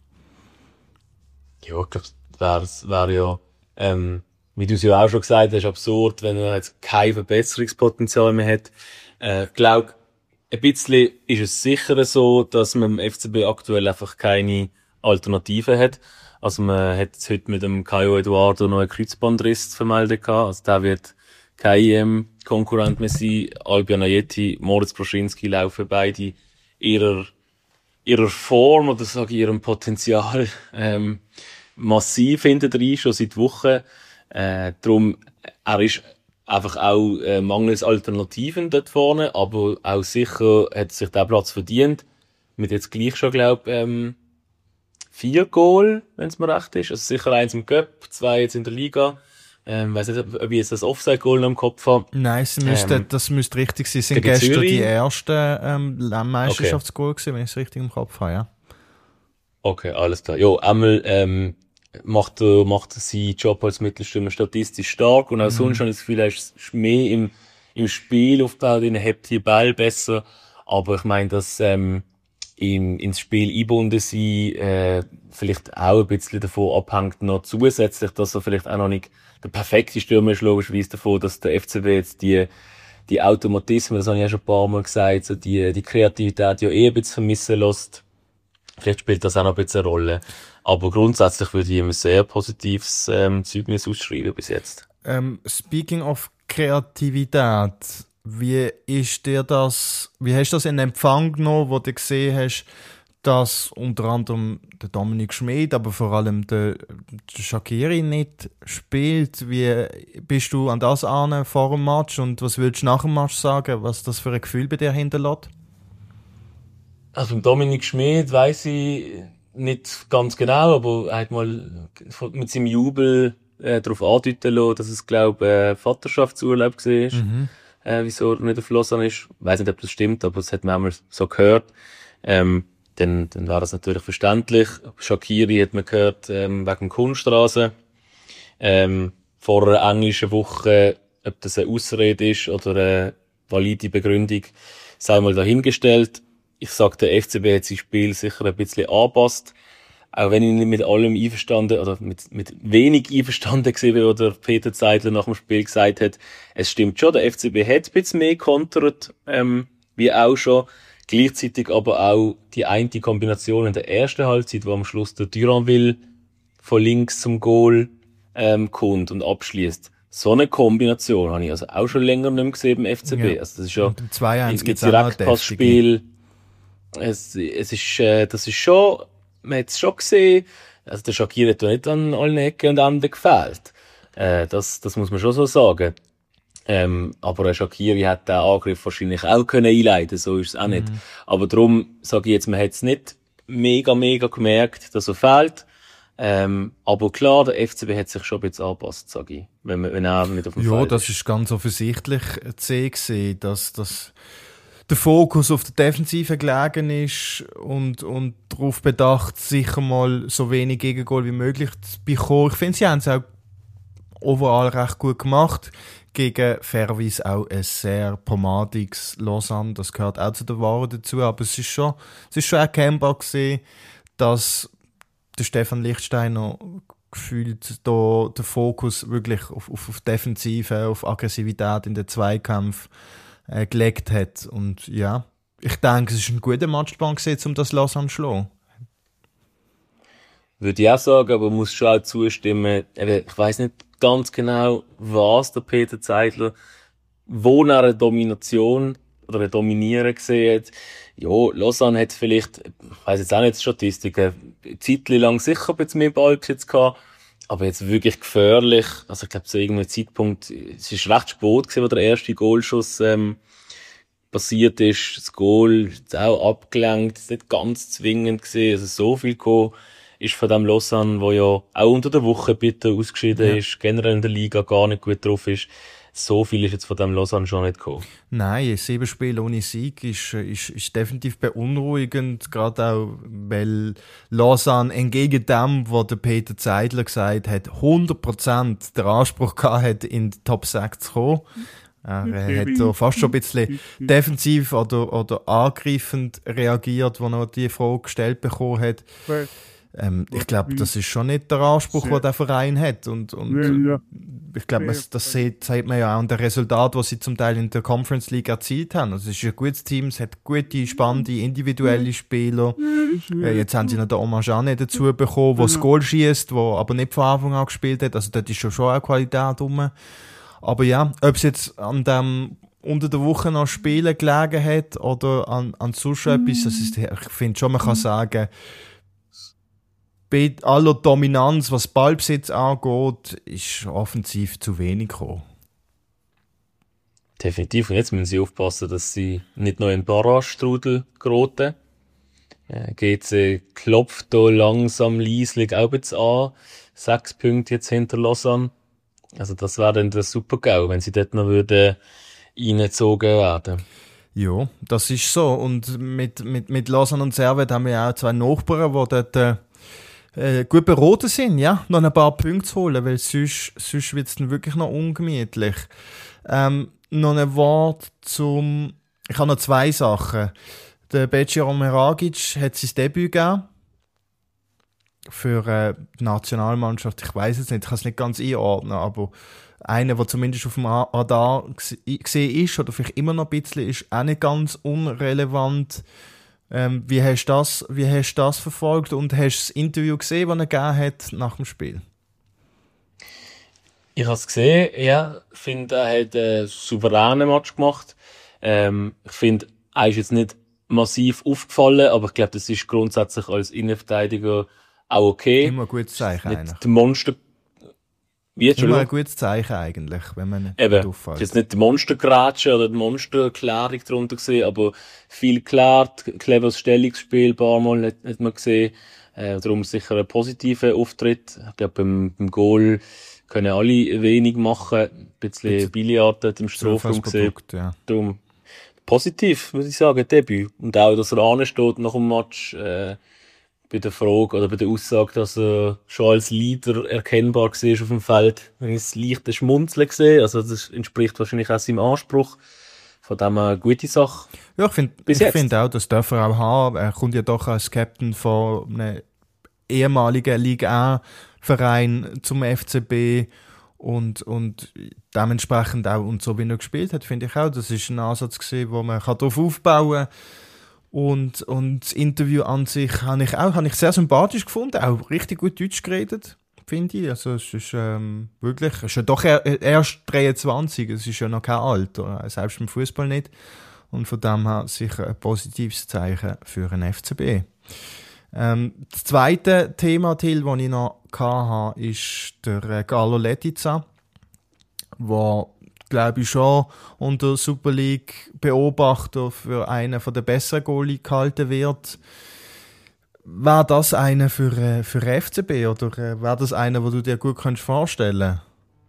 Ja, ich glaube, wäre ja, wie du es ja auch schon gesagt hast, absurd, wenn er jetzt kein Verbesserungspotenzial mehr hat. Ich glaube, ein bisschen ist es sicher so, dass man im FCB aktuell einfach keine Alternative hat. Also man hat jetzt heute mit dem Caio Eduardo noch einen Kreuzbandriss vermeldet gehabt. Also der wird kein Konkurrent mehr sein. Albion Ajeti, Moritz Broschinski laufen beide ihrer Form oder sage ich ihrem Potenzial massiv hinter drin, schon seit Wochen. Darum, er ist einfach auch mangels Alternativen dort vorne, aber auch sicher hat sich der Platz verdient. Mit jetzt gleich schon, glaube 4 Goal, wenn es mir recht ist. Also sicher 1 im Cup, 2 jetzt in der Liga. Weiss nicht, ob ich jetzt das Offside-Goal noch im Kopf habe. Nein, das müsste richtig sein. Es sind gestern Zürich die ersten Meisterschaftsgoal gewesen, wenn ich es richtig im Kopf habe, ja. Okay, alles klar. Jo, einmal macht er seinen Job als Mittelstürmer statistisch stark und auch sonst habe ich das Gefühl, er ist mehr im Spiel aufgebaut, er hebt die Ball besser, aber ich meine, dass ins Spiel eingebunden sein vielleicht auch ein bisschen davon abhängt, noch zusätzlich, dass er vielleicht auch noch nicht der perfekte Stürmer ist, logischerweise davon, dass der FCB jetzt die Automatismen, das habe ich ja schon ein paar Mal gesagt, so die Kreativität ja ein bisschen vermissen lässt. Vielleicht spielt das auch noch ein bisschen eine Rolle. Aber grundsätzlich würde ich ihm ein sehr positives Zeugnis ausschreiben bis jetzt. Speaking of Kreativität, wie hast du das in Empfang genommen, wo du gesehen hast, dass unter anderem der Dominik Schmid, aber vor allem der Shaqiri nicht spielt? Wie bist du an das an vor dem Match und was würdest du nach dem Match sagen, was das für ein Gefühl bei dir hinterlässt? Also beim Dominik Schmid weiss ich nicht ganz genau, aber er hat mal mit seinem Jubel darauf andeuten lassen, dass es, glaube Vaterschaftsurlaub war. Wieso er nicht auf Lausanne ist. Ich weiss nicht, ob das stimmt, aber das hat man einmal so gehört. Dann war das natürlich verständlich. Shaqiri hat man gehört, wegen Kunststraße. Vor einer englischen Woche, ob das eine Ausrede ist oder eine valide Begründung, sei mal dahingestellt. Ich sage, der FCB hat sein Spiel sicher ein bisschen angepasst. Auch wenn ich nicht mit allem einverstanden oder mit wenig einverstanden gewesen bin, oder Peter Zeidler nach dem Spiel gesagt hat, es stimmt schon, der FCB hat ein bisschen mehr kontert, wie auch schon. Gleichzeitig aber auch die eine Kombination in der ersten Halbzeit, wo am Schluss der Duranville von links zum Goal kommt und abschließt. So eine Kombination habe ich also auch schon länger nicht mehr gesehen beim FCB. Ja. Also das ist ja ein Direktpassspiel. Das ist schon, man hat es schon gesehen, also der Shaqiri hat ja nicht an allen Ecken und Enden gefehlt. Das muss man schon so sagen. Aber der Shaqiri hat den Angriff wahrscheinlich auch einleiten können, so ist es auch nicht. Aber darum sage ich jetzt, man hat es nicht mega gemerkt, dass er fehlt. Aber klar, der FCB hat sich schon ein bisschen angepasst, sage ich, wenn er nicht auf dem Feld ist. Ja, das ist ganz offensichtlich zu sehen, dass der Fokus auf der Defensive gelegen ist und darauf bedacht, sicher mal so wenig Gegengol wie möglich zu bekommen. Ich finde, sie haben es auch overall recht gut gemacht. Gegen fairerweise auch ein sehr pomadiges Lausanne. Das gehört auch zu der Wahrheit dazu. Aber es ist schon erkennbar gewesen, dass der Stefan Lichtsteiner gefühlt da den Fokus wirklich auf Defensive, auf Aggressivität in den Zweikampf gelegt hat. Und ja, ich denke, es ist ein guter Matchplan gewesen, um das Lausanne zu schlagen. Würde ich auch sagen, aber man muss schon auch zustimmen. Ich weiss nicht ganz genau, was der Peter Zeidler, wo er eine Domination oder ein Dominieren gesehen hat. Ja, Lausanne hat vielleicht, ich weiss jetzt auch nicht die Statistiken, eine Zeit lang sicher ein bisschen mehr Ballbesitz gehabt, aber jetzt wirklich gefährlich. Also ich glaube, zu irgendeinem Zeitpunkt, es ist recht spät gewesen, wo der erste Goalschuss passiert ist. Das Goal ist auch abgelenkt, ist nicht ganz zwingend gewesen, also so viel gekommen ist von dem Lausanne, wo ja auch unter der Woche bitter ausgeschieden ist, generell in der Liga gar nicht gut drauf ist. So viel ist jetzt von dem Lausanne schon nicht gekommen. Nein, 7 Spiele ohne Sieg ist definitiv beunruhigend, gerade auch, weil Lausanne entgegen dem, was der Peter Zeidler gesagt hat, 100% den Anspruch gehabt hat, in die Top 6 zu kommen. Er hat so fast schon ein bisschen defensiv oder angreifend reagiert, als er die Frage gestellt bekommen hat. Ich glaube, das ist schon nicht der Anspruch, den der Verein hat. Und ich glaube, das sieht man ja auch an den Resultaten, die sie zum Teil in der Conference League erzielt haben. Also es ist ein gutes Team, es hat gute, spannende, individuelle Spieler. Jetzt haben sie noch den Omar Jane dazu bekommen, der das Goal schießt, der aber nicht von Anfang an gespielt hat. Also dort ist schon auch Qualität rum. Aber ja, ob es jetzt an dem unter der Woche noch Spielen gelegen hat oder an sonst etwas, ich finde schon, man kann sagen, bei aller Dominanz, was Ballbesitz angeht, ist offensiv zu wenig gekommen. Definitiv. Und jetzt müssen sie aufpassen, dass sie nicht noch in Barrage-Strudel geraten. GC klopft da langsam leislich auch jetzt an. 6 Punkte jetzt hinter Lausanne. Also das wäre dann der Super-GAU, wenn sie dort noch reingezogen werden. Ja, das ist so. Und mit Lausanne und Servet haben wir auch 2 Nachbarn, die dort gut beraten sind, ja, noch ein paar Punkte zu holen, weil sonst wird es dann wirklich noch ungemütlich. Noch ein Wort ich habe noch 2 Sachen. Der Bećir Meragic hat sein Debüt gegeben. Für die Nationalmannschaft, ich weiß es nicht, ich kann es nicht ganz einordnen, aber einer, der zumindest auf dem Radar gesehen ist, oder vielleicht immer noch ein bisschen, ist auch nicht ganz unrelevant. Wie hast du das verfolgt und hast du das Interview gesehen, das er gegeben hat nach dem Spiel? Ich habe es gesehen, ja. Ich finde, er hat einen souveränen Match gemacht. Ich finde, er ist jetzt nicht massiv aufgefallen, aber ich glaube, das ist grundsätzlich als Innenverteidiger auch okay. Immer ein gutes Zeichen nicht eigentlich. Der Monster... Wie, immer ein gutes Zeichen eigentlich, wenn man nicht auffällt. Jetzt nicht die Monstergrätsche oder die Monsterklärung darunter gesehen, aber viel geklärt, cleveres Stellungsspiel, ein paar Mal hat man gesehen. Darum sicher ein positiver Auftritt. Ich glaube, beim Goal können alle wenig machen. Ein bisschen Billard im Strafraum gesehen. Ja. Darum positiv, würde ich sagen, Debüt. Und auch, dass er ansteht nach dem Match, bei der Frage oder bei der Aussage, dass er schon als Leader erkennbar war auf dem Feld. Wenn ich das leichte Schmunzeln gesehen, also das entspricht wahrscheinlich auch seinem Anspruch. Von dem eine gute Sache. Ja, ich finde auch, das darf er auch haben. Er kommt ja doch als Captain von einem ehemaligen Liga A-Verein zum FCB und dementsprechend auch, und so wie er gespielt hat, finde ich auch, das ist ein Ansatz gewesen, wo man darauf aufbauen kann. Und das Interview an sich habe ich sehr sympathisch gefunden, auch richtig gut Deutsch geredet, finde ich. Also es ist wirklich, es ist ja doch erst 23, es ist ja noch kein Alter, selbst im Fußball nicht. Und von dem her sicher ein positives Zeichen für einen FCB. Das zweite Thema, Till, das ich noch hatte, ist der Galo Letica, der, glaube ich, schon unter Super League Beobachter für einen der besseren Goalie gehalten wird. Wäre das einer für FCB oder wäre das einer, wo du dir gut vorstellen kannst?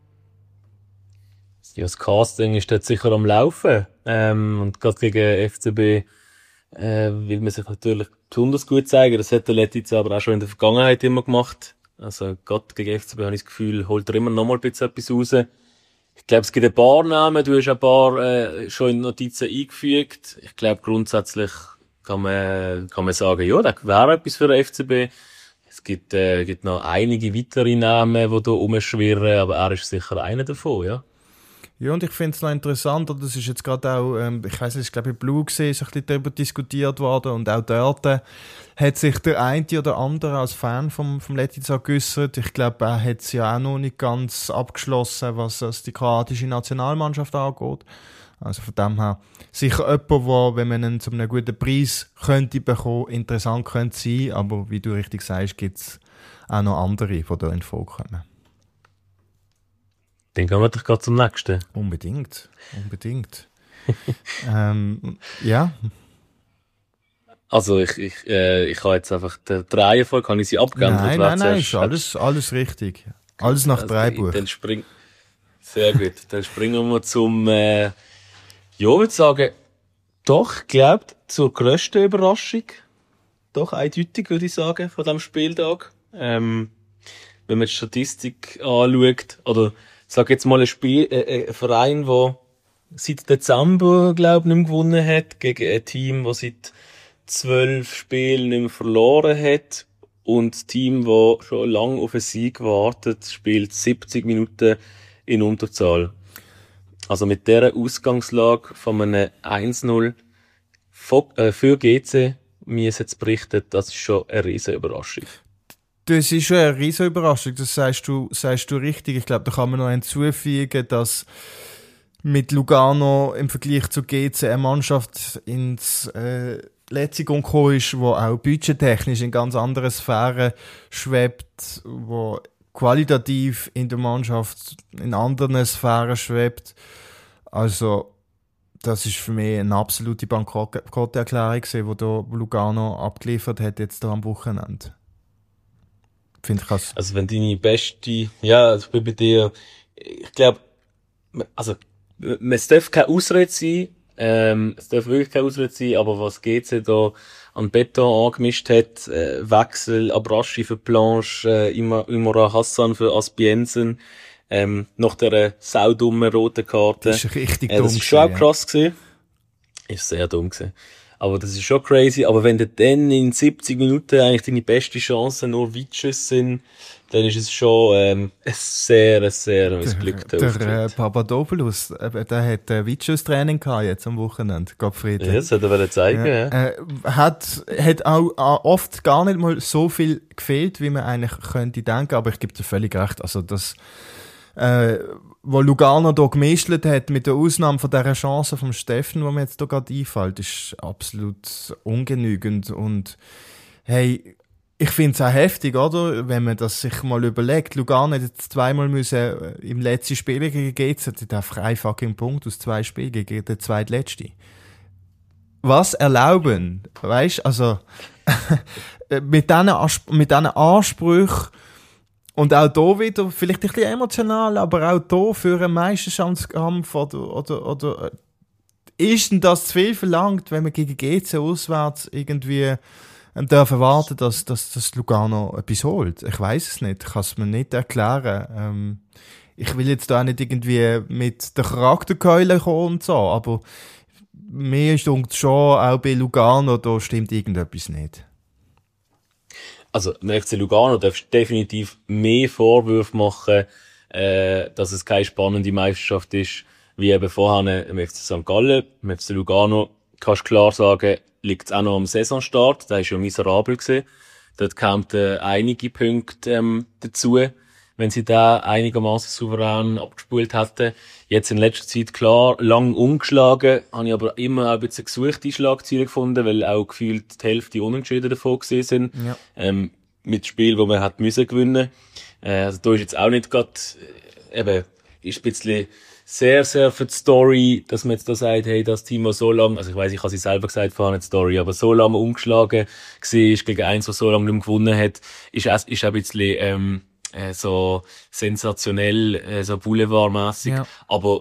Ja, das Casting ist dort sicher am Laufen. Und gerade gegen FCB will man sich natürlich besonders gut zeigen. Das hat der Letica aber auch schon in der Vergangenheit immer gemacht. Also gerade gegen FCB habe ich das Gefühl, holt er immer noch mal ein bisschen etwas raus. Ich glaube, es gibt ein paar Namen, du hast ein paar schon in Notizen eingefügt. Ich glaube, grundsätzlich kann man sagen, ja, das wäre etwas für den FCB. Es gibt noch einige weitere Namen, die da rumschwirren, aber er ist sicher einer davon, ja. Ja, und ich finde es noch interessant, und das ist jetzt gerade auch, ich weiss nicht, ich glaube, in Blue gesehen, ist ein bisschen darüber diskutiert worden, und auch dort hat sich der eine oder andere als Fan vom Letica geäussert. Ich glaube, er hat es ja auch noch nicht ganz abgeschlossen, was die kroatische Nationalmannschaft angeht. Also von dem her sicher jemand, der, wenn man ihn zu einem guten Preis könnte bekommen, interessant könnte sein, aber wie du richtig sagst, gibt es auch noch andere, die da in Frage kommen. Dann gehen wir doch gerade zum nächsten. Unbedingt. Ja. Also ich habe jetzt einfach die Reihenfolge, kann ich sie abgeändert? Nein, ist alles richtig. Alles nach Dreibuch. Sehr gut. Dann springen wir zum, ich würde sagen, doch, ich glaube, zur grössten Überraschung. Doch eindeutig, würde ich sagen, von diesem Spieltag. Wenn man die Statistik anschaut, oder sag jetzt mal ein Verein, der seit Dezember, glaube ich, nicht mehr gewonnen hat, gegen ein Team, das seit 12 Spielen nicht mehr verloren hat, und das Team, das schon lange auf einen Sieg wartet, spielt 70 Minuten in Unterzahl. Also mit dieser Ausgangslage von einem 1-0 für GC, wie es jetzt berichtet, das ist schon eine riesige Überraschung. Das ist schon eine riesige Überraschung, das sagst du richtig. Ich glaube, da kann man noch hinzufügen, dass mit Lugano im Vergleich zu GC eine Mannschaft ins Letzigon gekommen ist, wo auch budgettechnisch in ganz anderen Sphären schwebt, wo qualitativ in der Mannschaft in anderen Sphären schwebt. Also das ist für mich eine absolute Bankrotterklärung gewesen, die da Lugano abgeliefert hat jetzt da am Wochenende. Finde ich krass. Also wenn deine beste, also ich bin bei dir, ich glaube, also es darf keine Ausrede sein, es darf wirklich keine Ausrede sein, aber was GC da an Beton angemischt hat, Wechsel, Abraschi für Planche, Imora Hassan für Aspiensen, nach der saudummen roten Karte. Das ist richtig dumm. Das ist schon auch krass gewesen. Ist sehr dumm gewesen. Aber das ist schon crazy. Aber wenn du dann in 70 Minuten eigentlich deine beste Chance nur Weitschüsse sind, dann ist es schon ein sehr missglückter Auftritt. Der Papadopoulos, der hat Weitschusstraining gehabt jetzt am Wochenende, Gottfried. Ja, das hätte er zeigen, ja. Hat auch oft gar nicht mal so viel gefehlt, wie man eigentlich könnte denken, aber ich gebe dir völlig recht. Also das, wo Lugano da gemästelt hat, mit der Ausnahme von dieser Chance vom Steffen, die mir jetzt da gerade einfällt, ist absolut ungenügend. Und hey, ich finde es auch heftig, oder? Wenn man das sich mal überlegt. Lugano hat jetzt zweimal müssen im letzten Spiel gegen GC, hat einfach einen fucking Punkt aus 2 Spielen gegen den zweitletzten. Was erlauben? Weißt, also mit diesen Ansprüchen. Und auch hier wieder, vielleicht ein bisschen emotional, aber auch hier für einen Meisterschaftskampf oder ist denn das zu viel verlangt, wenn man gegen GC auswärts irgendwie darf erwarten, dass Lugano etwas holt? Ich weiss es nicht, ich kann es mir nicht erklären. Ich will jetzt da nicht irgendwie mit der Charakterkeule kommen und so, aber mir ist schon, auch bei Lugano, da stimmt irgendetwas nicht. Also, dem FC Lugano darfst definitiv mehr Vorwürfe machen, dass es keine spannende Meisterschaft ist, wie eben vorher im FC St. Gallen. Im FC Lugano kannst du klar sagen, liegt es auch noch am Saisonstart. Der war ja miserabel gewesen. Dort kamen einige Punkte dazu, wenn sie da einigermaßen souverän abgespult hätten. Jetzt in letzter Zeit klar, lang umgeschlagen, habe ich aber immer auch ein bisschen gesuchte Schlagzeilen gefunden, weil auch gefühlt die Hälfte Unentschieden davon gewesen sind. Ja. Mit Spiel, wo man hat müssen gewinnen. Also da ist jetzt auch nicht gerade, ist ein bisschen sehr für die Story, dass man jetzt da sagt, hey, das Team, das so lange, also ich weiss, ich habe sie selber gesagt, vorhin die Story, aber so lange umgeschlagen war, gegen eins, was so lange nicht mehr gewonnen hat, ist auch ein bisschen, so sensationell, so boulevardmässig. Ja. Aber,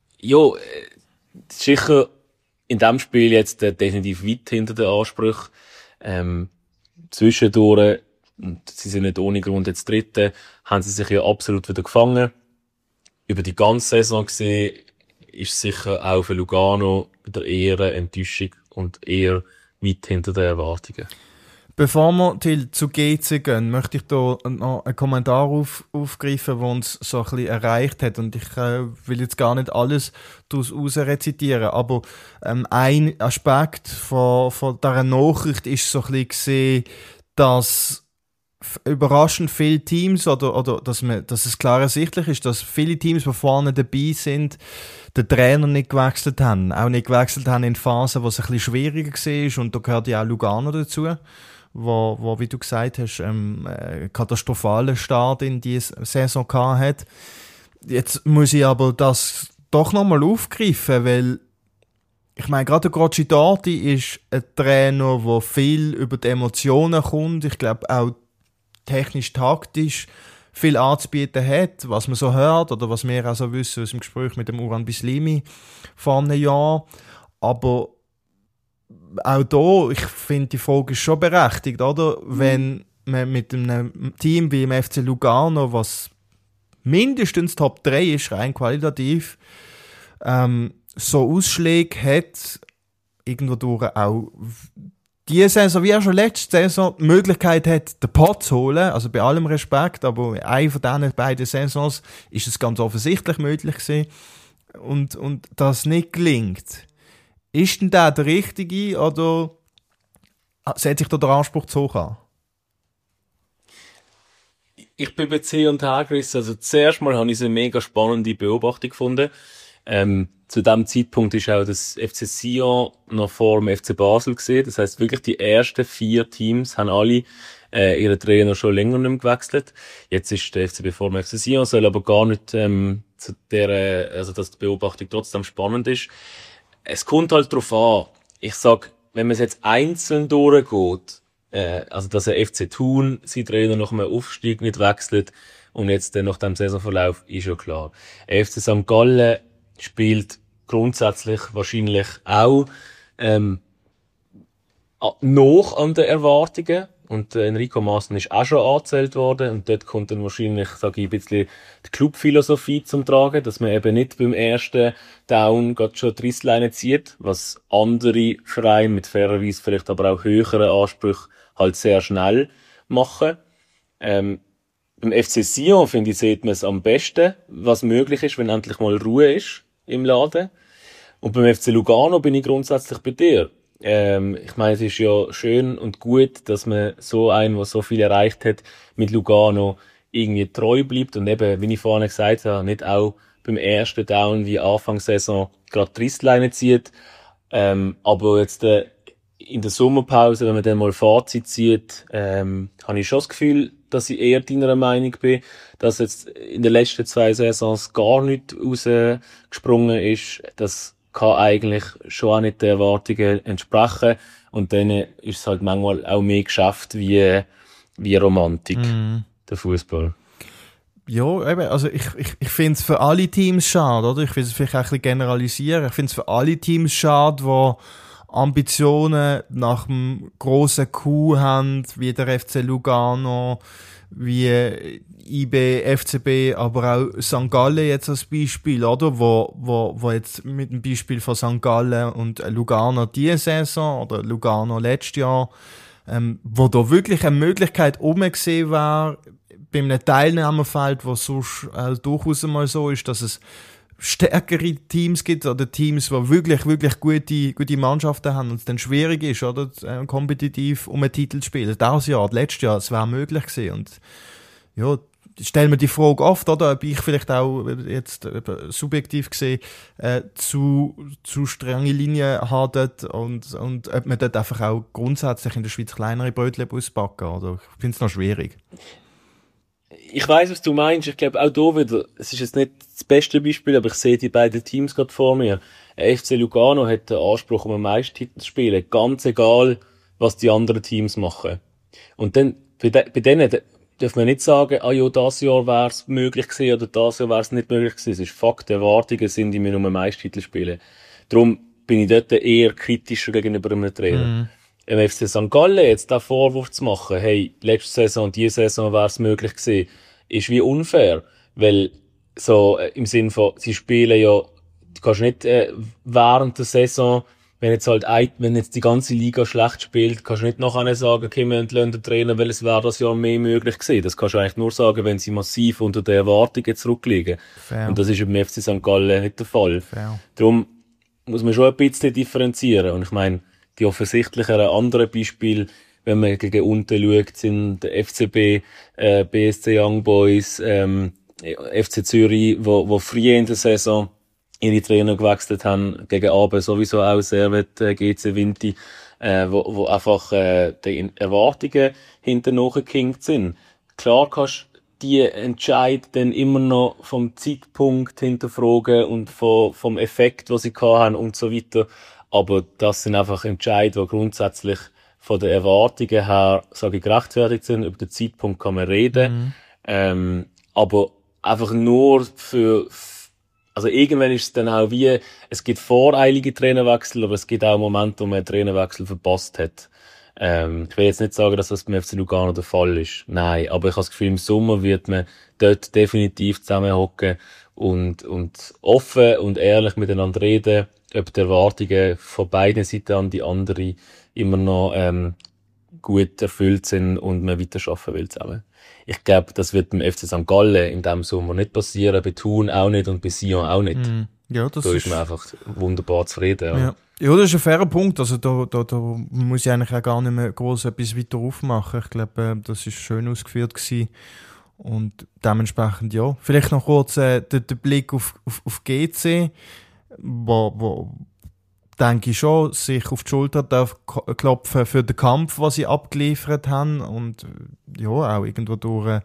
sicher in dem Spiel jetzt definitiv weit hinter den Ansprüchen. Zwischendurch, und sie sind nicht ohne Grund jetzt Dritte, haben sie sich ja absolut wieder gefangen. Über die ganze Saison gesehen, ist sicher auch für Lugano wieder eher eine Enttäuschung und eher weit hinter den Erwartungen. Bevor wir zu GC gehen, möchte ich da noch einen Kommentar aufgreifen, der uns so ein bisschen erreicht hat. Und ich will jetzt gar nicht alles daraus rezitieren, aber ein Aspekt von dieser Nachricht ist so ein bisschen gesehen, dass überraschend viele Teams oder dass es klar ersichtlich ist, dass viele Teams, die vorne dabei sind, den Trainer nicht gewechselt haben. Auch nicht gewechselt haben in Phasen, wo es ein bisschen schwieriger war. Und da gehört ja auch Lugano dazu, wo wie du gesagt hast, katastrophalen Start in die Saison gehabt hat. Jetzt muss ich aber das doch nochmal aufgreifen, weil ich meine, gerade der Crocitati ist ein Trainer, der viel über die Emotionen kommt. Ich glaube auch technisch-taktisch viel anzubieten hat, was man so hört oder was wir auch so wissen aus dem Gespräch mit dem Uran Bislimi vor einem Jahr. Aber auch da, ich finde, die Frage ist schon berechtigt, oder? Wenn man mit einem Team wie im FC Lugano, was mindestens Top 3 ist, rein qualitativ, so Ausschläge hat, irgendwo durch auch diese Saison, wie auch schon letzte Saison, die Möglichkeit hat, den Pot zu holen, also bei allem Respekt, aber eine von diesen beiden Saisons ist es ganz offensichtlich möglich gewesen und das nicht gelingt. Ist denn der Richtige oder setzt sich da der Anspruch zu hoch an? Ich bin bei C und H gerissen. Also zuerst mal habe ich eine mega spannende Beobachtung gefunden. Zu dem Zeitpunkt ist auch das FC Sion noch vor dem FC Basel gesehen. Das heisst, wirklich die ersten 4 Teams haben alle ihre Trainer schon länger nicht mehr gewechselt. Jetzt ist der FCB vor dem FC Sion, soll aber gar nicht zu der, also dass die Beobachtung trotzdem spannend ist. Es kommt halt drauf an. Ich sag, wenn man es jetzt einzeln durchgeht, also dass der FC Thun sein Trainer nach einem Aufstieg nicht wechselt und jetzt nach dem Saisonverlauf, ist ja klar. FC St. Gallen spielt grundsätzlich wahrscheinlich auch noch an den Erwartungen. Und Enrico Maaßen ist auch schon angezählt worden. Und dort kommt dann wahrscheinlich, sage ich, ein bisschen die Clubphilosophie zum Tragen, dass man eben nicht beim ersten Down gerade schon die Rissleine zieht, was andere Vereine mit fairerweise vielleicht aber auch höheren Ansprüchen halt sehr schnell machen. Beim FC Sion, finde ich, sieht man es am besten, was möglich ist, wenn endlich mal Ruhe ist im Laden. Und beim FC Lugano bin ich grundsätzlich bei dir. Ich meine, es ist ja schön und gut, dass man so einen, der so viel erreicht hat, mit Lugano irgendwie treu bleibt und eben, wie ich vorhin gesagt habe, nicht auch beim ersten Down wie Anfangssaison gerade die Rissleine zieht. Aber jetzt in der Sommerpause, wenn man dann mal Fazit zieht, habe ich schon das Gefühl, dass ich eher deiner Meinung bin, dass jetzt in den letzten 2 Saisons gar nicht rausgesprungen ist. Das kann eigentlich schon auch nicht den Erwartungen entsprechen. Und dann ist es halt manchmal auch mehr Geschäft wie Romantik, der Fußball. Ja, eben, also ich finde es für alle Teams schade, oder? Ich will es vielleicht auch ein bisschen generalisieren. Ich finde es für alle Teams schade, die Ambitionen nach dem grossen Coup haben, wie der FC Lugano, wie IB, FCB, aber auch St. Gallen jetzt als Beispiel, oder? Wo jetzt mit dem Beispiel von St. Gallen und Lugano diese Saison oder Lugano letztes Jahr, wo da wirklich eine Möglichkeit gesehen war, bei einem Teilnahmefeld, wo sonst durchaus mal so ist, dass es stärkere Teams gibt oder Teams, die wirklich, wirklich gute Mannschaften haben und es dann schwierig ist, oder, kompetitiv um einen Titel zu spielen. Dieses Jahr, letztes Jahr, es wäre möglich gewesen. Und ja, stellen wir die Frage oft, oder, ob ich vielleicht auch jetzt subjektiv gesehen zu strenge Linien habe und ob man dort einfach auch grundsätzlich in der Schweiz kleinere Brötchen auspacken, oder? Ich finde es noch schwierig. Ich weiss, was du meinst. Ich glaube, auch da wieder, es ist jetzt nicht das beste Beispiel, aber ich sehe die beiden Teams gerade vor mir. FC Lugano hat den Anspruch, um einen Meistertitel zu spielen, ganz egal, was die anderen Teams machen. Und dann, bei denen darf man nicht sagen, ah ja, das Jahr wäre es möglich gewesen oder das Jahr wäre es nicht möglich gewesen. Es ist Fakt, die Erwartungen sind, die wir um einen Meistertitel spielen. Darum bin ich dort eher kritischer gegenüber einem Trainer. Im FC St. Gallen jetzt den Vorwurf zu machen, hey, letzte Saison und diese Saison wäre es möglich gewesen, ist wie unfair. Weil, so, im Sinn von, sie spielen ja, du kannst nicht, während der Saison, wenn jetzt die ganze Liga schlecht spielt, kannst du nicht nachher sagen, okay, wir entlassen den Trainer, weil es wäre das Jahr mehr möglich gewesen. Das kannst du eigentlich nur sagen, wenn sie massiv unter den Erwartungen zurückliegen. Fair. Und das ist beim FC St. Gallen nicht der Fall. Fair. Darum muss man schon ein bisschen differenzieren. Und ich meine, die offensichtlicheren anderen Beispiele, wenn man gegen unten schaut, sind der FCB, BSC Young Boys, FC Zürich, wo früh in der Saison ihre Trainer gewechselt haben, gegen Abend sowieso auch Servet, GC Vinti, wo einfach die Erwartungen hinten nachgehinkt sind. Klar kannst die Entscheid dann immer noch vom Zeitpunkt hinterfragen und vom Effekt, was sie gehabt haben und so weiter. Aber das sind einfach Entscheidungen, die grundsätzlich von den Erwartungen her, sage ich, gerechtfertigt sind. Über den Zeitpunkt kann man reden. Aber einfach nur also irgendwann ist es dann auch wie, es gibt voreilige Trainerwechsel, aber es gibt auch Momente, wo man einen Trainerwechsel verpasst hat. Ich will jetzt nicht sagen, dass das beim FC Lugano der Fall ist. Nein, aber ich habe das Gefühl, im Sommer wird man dort definitiv zusammenhocken und offen und ehrlich miteinander reden, ob die Erwartungen von beiden Seiten an die andere immer noch gut erfüllt sind und man weiterarbeiten will zusammen. Ich glaube, das wird beim FC St. Gallen in diesem Sommer nicht passieren, bei Thun auch nicht und bei Sion auch nicht. Ja, das da ist man einfach wunderbar zufrieden. Ja. Ja, das ist ein fairer Punkt. Also da muss ich eigentlich auch gar nicht mehr groß etwas weiter aufmachen. Ich glaube, das ist schön ausgeführt gewesen. Und dementsprechend, ja. Vielleicht noch kurz der Blick auf GC, wo denke ich schon, sich auf die Schulter darf klopfen für den Kampf, was sie abgeliefert haben. Und ja, auch irgendwo durch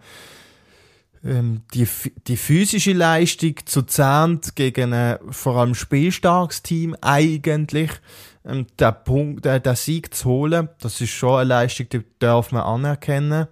die physische Leistung zu Zehnt gegen ein vor allem spielstarkes Team eigentlich. Der Sieg zu holen, das ist schon eine Leistung, die darf man anerkennen.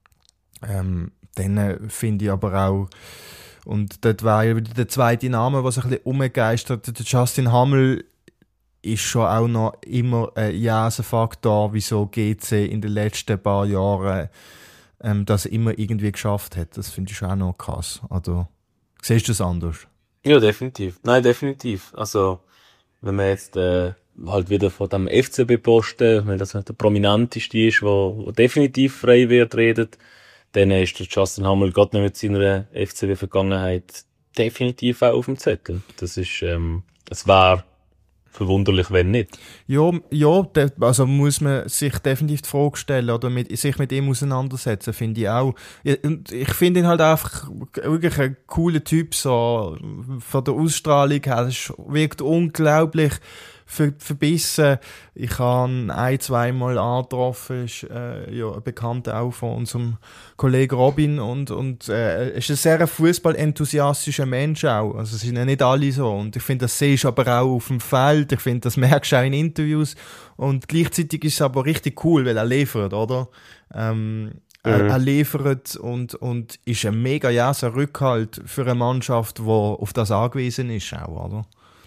Dann finde ich aber auch, und dort war ja wieder der zweite Name, was ein bisschen umgegeistert, der Justin Hammel ist schon auch noch immer ein Faktor, wieso GC in den letzten paar Jahren das immer irgendwie geschafft hat. Das finde ich schon auch noch krass. Also, siehst du das anders? Ja, definitiv. Nein, definitiv. Also, wenn man jetzt halt wieder von dem FCB-Posten, weil das nicht der prominenteste ist, wo definitiv frei wird, redet, dann ist der Justin Hammel gerade noch mit seiner FCB-Vergangenheit definitiv auch auf dem Zettel. Das ist, es wäre verwunderlich, wenn nicht. Ja, also muss man sich definitiv die Frage stellen oder sich mit ihm auseinandersetzen, finde ich auch. Und ich finde ihn halt einfach wirklich ein cooler Typ, so von der Ausstrahlung her. Es wirkt unglaublich verbissen. Ich habe ihn zweimal angetroffen, ist ein Bekannter auch von unserem Kollegen Robin und ist ein sehr fußballenthusiastischer Mensch auch. Also sind ja nicht alle so. Und ich finde, das siehst du aber auch auf dem Feld. Ich finde, das merkst du auch in Interviews. Und gleichzeitig ist es aber richtig cool, weil er liefert, oder? Er liefert und ist ein mega so Rückhalt für eine Mannschaft, die auf das angewiesen ist auch, oder?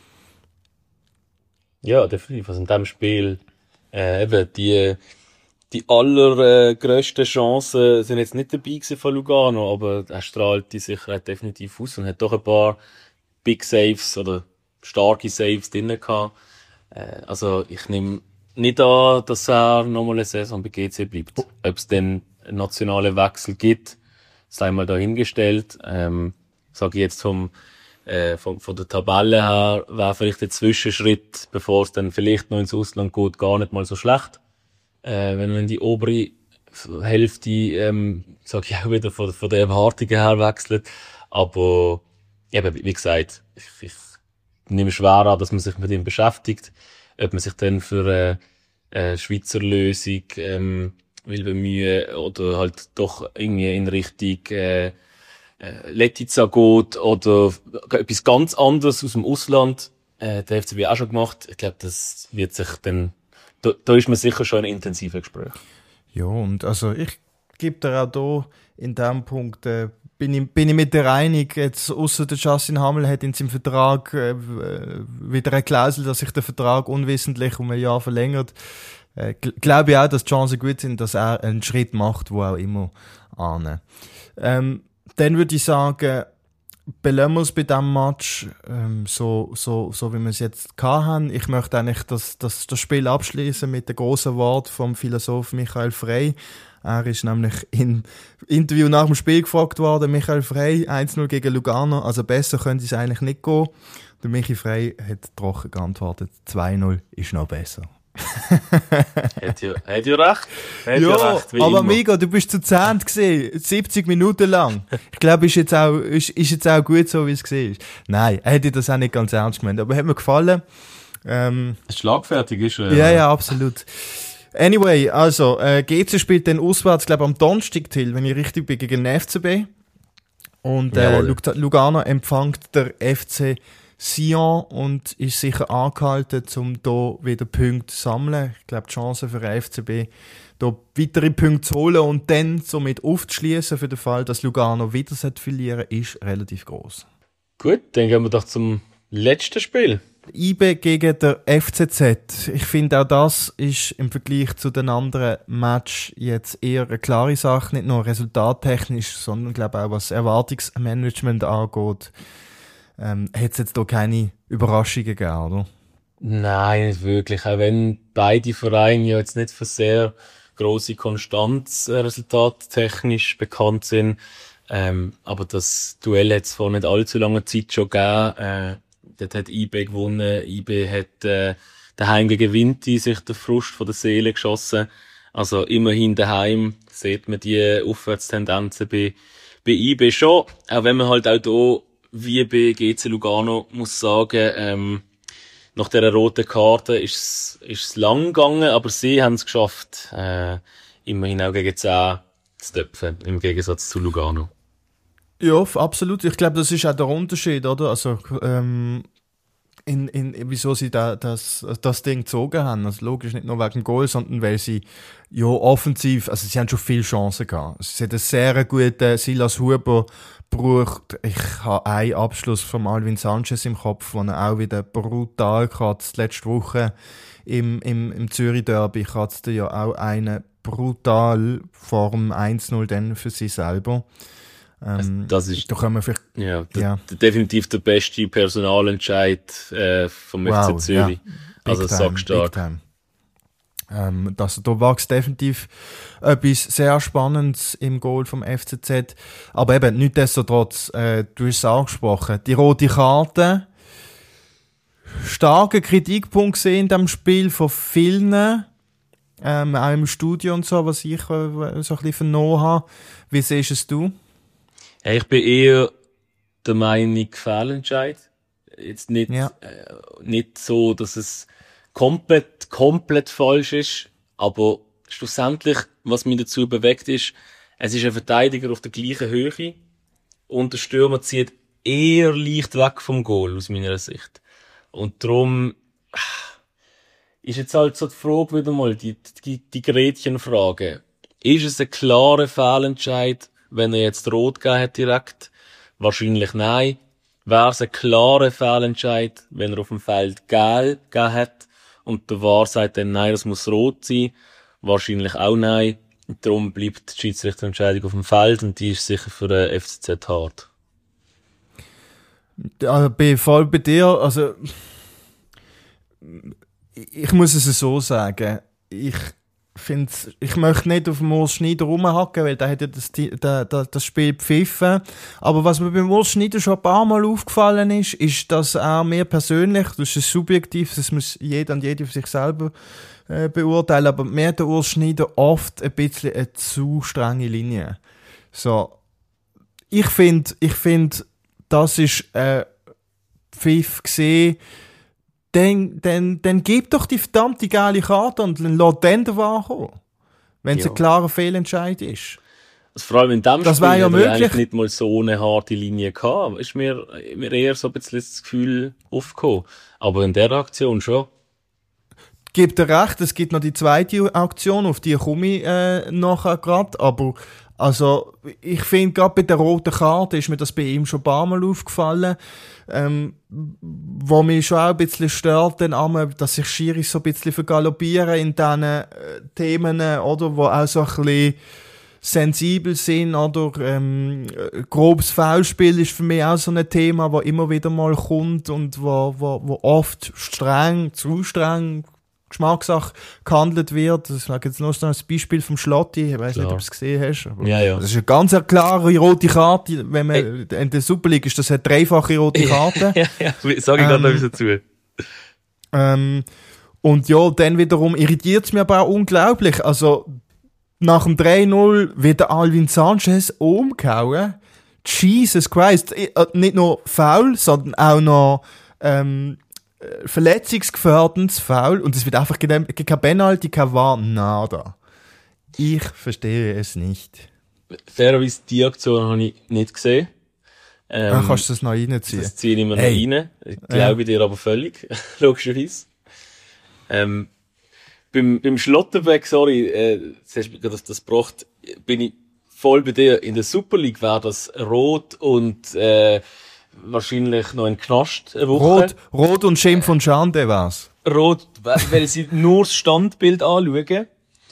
Ja, definitiv. Also in diesem Spiel eben die allergrößten Chancen sind jetzt nicht dabei gewesen von Lugano, aber er strahlt die Sicherheit definitiv aus und hat doch ein paar Big Saves oder starke Saves drin gehabt. Also ich nehme nicht an, dass er nochmal eine Saison bei GC bleibt. Ob es dann einen nationalen Wechsel gibt, sei mal dahingestellt. Sage ich jetzt von der Tabelle her, wäre vielleicht der Zwischenschritt, bevor es dann vielleicht noch ins Ausland geht, gar nicht mal so schlecht. Wenn man in die obere Hälfte, sage ich auch wieder, von der Erwartungen her wechselt. Aber, eben, wie gesagt, ich nehme schwer an, dass man sich mit ihm beschäftigt. Ob man sich dann für eine Schweizer Lösung will bemühen oder halt doch irgendwie in Richtung Letizia geht oder etwas ganz anderes aus dem Ausland. Der FCB auch schon gemacht. Ich glaube, das wird sich dann, da ist man sicher schon in intensiven Gespräch. Ja, und also ich gebe dir auch da in diesem Punkt, bin ich mit dir einig, jetzt ausser der Justin Hammel hat in seinem Vertrag wieder eine Klausel, dass sich der Vertrag unwissentlich um ein Jahr verlängert. Glaube ich auch, dass die Chancen gut sind, dass er einen Schritt macht, wo auch immer ahnen. Dann würde ich sagen, belassen wir es bei diesem Match, so wie wir es jetzt hatten. Ich möchte eigentlich das Spiel abschließen mit dem grossen Wort vom Philosoph Michael Frey. Er ist nämlich im Interview nach dem Spiel gefragt worden, Michael Frey, 1-0 gegen Lugano, also besser könnte es eigentlich nicht gehen. Der Michi Frey hat trocken geantwortet, 2-0 ist noch besser. Hat ja recht. Ja, recht, wie aber immer. Migo, du bist zu 10 gesehen, 70 Minuten lang. Ich glaube, ist jetzt auch gut so, wie es war. Nein, er hätte das auch nicht ganz ernst gemeint, aber hat mir gefallen. Schlagfertig ist er. Ja, absolut. Anyway, also, GC spielt dann auswärts, glaube am Donnerstag, Till, wenn ich richtig bin, gegen den FCB. Und Lugano empfängt der FC Sion und ist sicher angehalten, um hier wieder Punkte zu sammeln. Ich glaube, die Chance für den FCB, hier weitere Punkte zu holen und dann somit aufzuschließen für den Fall, dass Lugano wieder verlieren sollte, ist relativ groß. Gut, dann gehen wir doch zum letzten Spiel. IB gegen der FCZ. Ich finde, auch das ist im Vergleich zu den anderen Match jetzt eher eine klare Sache, nicht nur resultattechnisch, sondern glaube auch was Erwartungsmanagement angeht. Hat es jetzt hier keine Überraschungen gegeben, oder? Nein, nicht wirklich. Auch wenn beide Vereine ja jetzt nicht für sehr grosse Konstanz resultattechnisch bekannt sind. Aber das Duell hat es vor nicht allzu langer Zeit schon gegeben. Dort hat IB gewonnen. IB hat daheim gegen Vinti sich den Frust von der Seele geschossen. Also immerhin daheim sieht man die Aufwärtstendenzen bei IB schon. Auch wenn man halt auch hier, wie bei GC Lugano, muss sagen, nach dieser roten Karte ist es lang gegangen, aber sie haben es geschafft, immerhin auch gegen 10 zu töpfen, im Gegensatz zu Lugano. Ja, absolut. Ich glaube, das ist auch der Unterschied, oder? Also, wieso sie das Ding gezogen haben. Also logisch nicht nur wegen dem Goal, sondern weil sie ja offensiv, also sie haben schon viele Chancen gehabt. Sie hat einen sehr guten Silas Huber gebraucht. Ich habe einen Abschluss von Alvin Sanchez im Kopf, den er auch wieder brutal hatte. Letzte Woche im Zürich-Derby hatte er ja auch einen brutal vor dem 1-0 dann für sie selber. Das ist da können wir vielleicht, definitiv der beste Personalentscheid vom FC Zürich. Ja. Also sackstark. Da wächst definitiv etwas sehr Spannendes im Goal vom FCZ. Aber eben, nichtsdestotrotz, du hast es angesprochen, die rote Karte, starker Kritikpunkt gesehen in diesem Spiel von vielen, auch im Studio und so, was ich so ein bisschen vernommen habe. Wie siehst es du? Ja, ich bin eher der Meinung, Fehlentscheid. Jetzt nicht so, dass es komplett falsch ist, aber schlussendlich, was mich dazu bewegt ist, es ist ein Verteidiger auf der gleichen Höhe und der Stürmer zieht eher leicht weg vom Goal, aus meiner Sicht. Und darum ist jetzt halt so die Frage wieder mal, die Gretchenfrage. Ist es ein klarer Fehlentscheid, wenn er jetzt rot gegeben hat direkt? Wahrscheinlich nein. Wäre es ein klarer Fehlentscheid, wenn er auf dem Feld gelb gegeben hat und der VAR sagt dann, nein, das muss rot sein? Wahrscheinlich auch nein. Und darum bleibt die Schiedsrichterentscheidung auf dem Feld und die ist sicher für den FCZ hart. Bin voll bei dir. Also, ich muss es so sagen. Ich möchte nicht auf Urs Schneider rumhacken, weil der hat ja das Spiel gepfiffen. Aber was mir beim Urs Schneider schon ein paar Mal aufgefallen ist, dass er mir persönlich, das ist subjektiv, das muss jeder und jede für sich selber beurteilen, aber mir hat der Urs Schneider oft ein bisschen eine zu strenge Linie. So. Ich finde, das ist Pfiff gesehen. Dann gib doch die verdammte geile Karte und lass dann den VAR kommen. Wenn es ein klarer Fehlentscheid ist. Also vor allem in dem das Spiel ja hat möglich. er eigentlich nicht mal so eine harte Linie gehabt. Ist mir eher so ein bisschen das Gefühl aufgekommen. Aber in der Aktion schon. Gibt dir recht, es gibt noch die zweite Aktion, auf die komme ich nachher gerade. Aber also, ich finde, gerade bei der roten Karte ist mir das bei ihm schon ein paar Mal aufgefallen. Wo mich schon auch ein bisschen stört, dass sich Schiris so ein bisschen vergaloppieren in diesen Themen, oder, wo auch so ein bisschen sensibel sind, oder, grobes Foulspiel ist für mich auch so ein Thema, das immer wieder mal kommt und wo oft zu streng, Geschmackssache gehandelt wird. Das war jetzt noch ein Beispiel vom Schlotti. Ich weiss nicht, ob du es gesehen hast. Aber ja. das ist eine ganz klare rote Karte. Wenn man in der Super League ist, das eine dreifache rote Karte. ja. Sag ich gerade noch etwas dazu. Und ja, dann wiederum irritiert es mich aber auch unglaublich. Also, nach dem 3-0 wird der Alvin Sanchez umgehauen. Jesus Christ. Nicht nur faul, sondern auch noch, verletzungsgefährdendes Foul und es wird einfach kein Penalty, kein VAR, nada. Ich verstehe es nicht. Fairerweise, die Aktion habe ich nicht gesehen. Kannst du das noch reinziehen? Das ziehe ich mir noch rein. Glaube ich dir aber völlig, logischerweise. Beim Schlotterbeck, sorry, das gebracht, bin ich voll bei dir. In der Super League wäre das Rot und wahrscheinlich noch ein Knast eine Woche. Rot und Schimpf und Schande war's. Rot, weil sie nur das Standbild anschauen.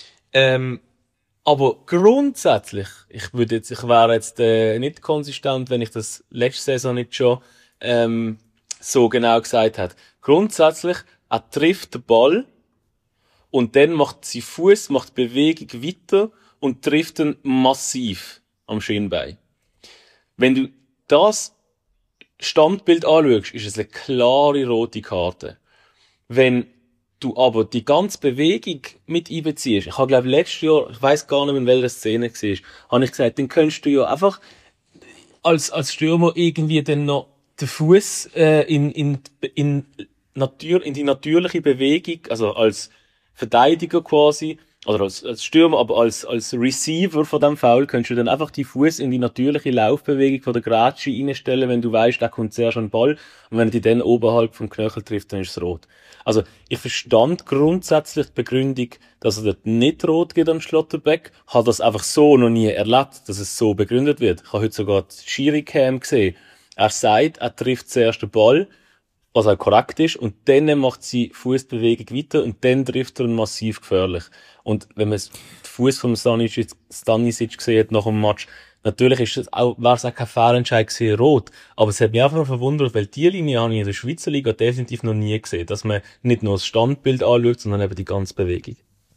Aber grundsätzlich, ich wäre jetzt nicht konsistent, wenn ich das letzte Saison nicht schon so genau gesagt hätte. Grundsätzlich, er trifft den Ball und dann macht sie Fuß, macht Bewegung weiter und trifft ihn massiv am Schienbein. Wenn du das Standbild anschaust, ist es eine klare rote Karte. Wenn du aber die ganze Bewegung mit einbeziehst, ich habe glaube letztes Jahr, ich weiss gar nicht mehr in welcher Szene es war, habe ich gesagt, dann könntest du ja einfach als Stürmer irgendwie dann noch den Fuß in die natürliche Bewegung, also als Verteidiger quasi, oder als Stürmer, aber als Receiver von dem Foul könntest du dann einfach die Fuß in die natürliche Laufbewegung von der Grätsche reinstellen, wenn du weißt, der kommt zuerst an den Ball, und wenn er dich dann oberhalb vom Knöchel trifft, dann ist es rot. Also, ich verstand grundsätzlich die Begründung, dass er dort nicht rot geht am Schlotterbeck, habe das einfach so noch nie erlebt, dass es so begründet wird. Ich habe heute sogar die Schiri-Cam gesehen. Er sagt, er trifft zuerst den Ball, was auch korrekt ist, und dann macht sie Fußbewegung weiter und dann trifft er ihn massiv gefährlich. Und wenn man den Fuß von Stanisic gesehen hat nach dem Match, natürlich ist es auch, wäre es auch kein Fehlentscheid gewesen, rot. Aber es hat mich einfach noch verwundert, weil die Linie habe ich in der Schweizer Liga definitiv noch nie gesehen, dass man nicht nur das Standbild anschaut, sondern eben die ganze Bewegung.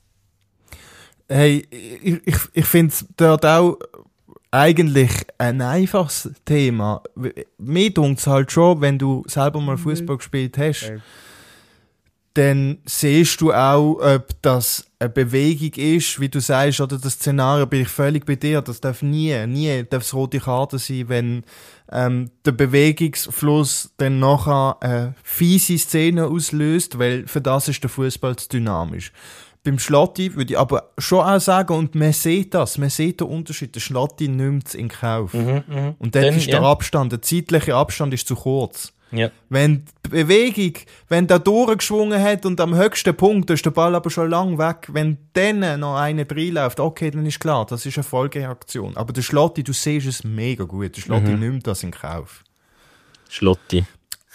Hey, ich finde es dort auch eigentlich ein einfaches Thema. Mir dunkt es halt schon, wenn du selber mal Fußball gespielt hast, dann siehst du auch, ob das eine Bewegung ist, wie du sagst, oder das Szenario, bin ich völlig bei dir. Das darf nie darf rote Karte sein, wenn der Bewegungsfluss dann nachher eine fiese Szene auslöst, weil für das ist der Fußball zu dynamisch. Beim Schlotti würde ich aber schon auch sagen, und man sieht den Unterschied, der Schlotti nimmt es in Kauf. Und dann ist der Abstand, der zeitliche Abstand ist zu kurz. Ja. Wenn die Bewegung, wenn der durchgeschwungen hat und am höchsten Punkt, da ist der Ball aber schon lang weg, wenn dann noch einer reinläuft, okay, dann ist klar, das ist eine Folgereaktion. Aber der Schlotti, du siehst es mega gut, der Schlotti nimmt das in Kauf. Schlotti.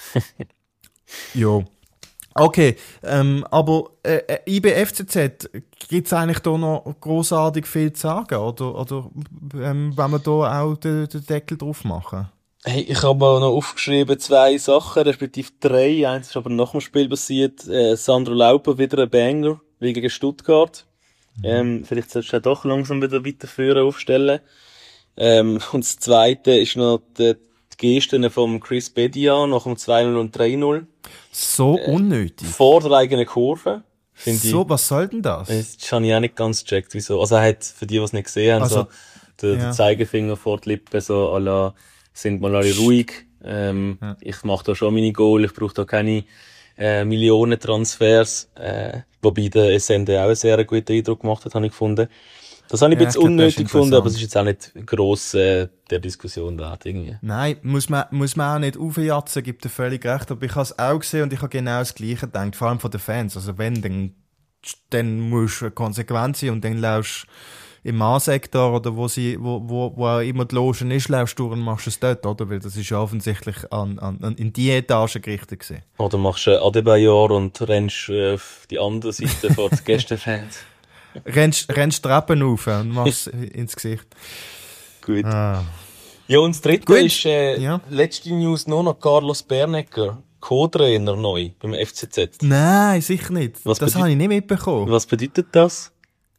Ja. Okay, aber IBFCZ, gibt es eigentlich da noch grossartig viel zu sagen? Oder wenn wir da auch den Deckel drauf machen? Hey, ich habe mal noch aufgeschrieben 2 Sachen, respektive 3. Eins ist aber nach dem Spiel passiert. Sandro Lauper wieder ein Banger wegen Stuttgart. Vielleicht solltest du doch langsam wieder weiterführen, aufstellen. Und das Zweite ist noch die Gesten von Chris Bedia nach dem 2-0 und 3-0. So unnötig. Vor der eigenen Kurve. So, was soll denn das? Das habe ich auch nicht ganz gecheckt, wieso. Also er hat, für die es nicht gesehen haben, Also, so den Zeigefinger vor die Lippen, so à la, sind mal alle ruhig. Ich mache da schon meine Goal, ich brauche da keine Millionen-Transfers. Wobei der SND auch einen sehr guten Eindruck gemacht hat, habe ich gefunden. Das habe ich ein bisschen unnötig gefunden, aber es ist jetzt auch nicht gross der Diskussion wert, irgendwie. Nein, muss man auch nicht aufjatzen, gibt dir völlig recht. Aber ich habe es auch gesehen und ich habe genau das Gleiche gedacht, vor allem von den Fans. Also wenn, dann musst du konsequent sein und dann laufst im A-Sektor oder wo auch immer die Logen ist, laufst du und machst es dort, oder? Weil das ist ja offensichtlich in die Etage gerichtet gewesen. Oder machst du Adebayor und rennst auf die andere Seite vor den Gästefans. Rennst Treppen rauf und machst ins Gesicht. Gut. Ah. Ja, und das Dritte ist, letzte News nur noch Carlos Bernecker, Co-Trainer neu beim FCZ. Nein, sicher nicht. Das habe ich nicht mitbekommen. Was bedeutet das?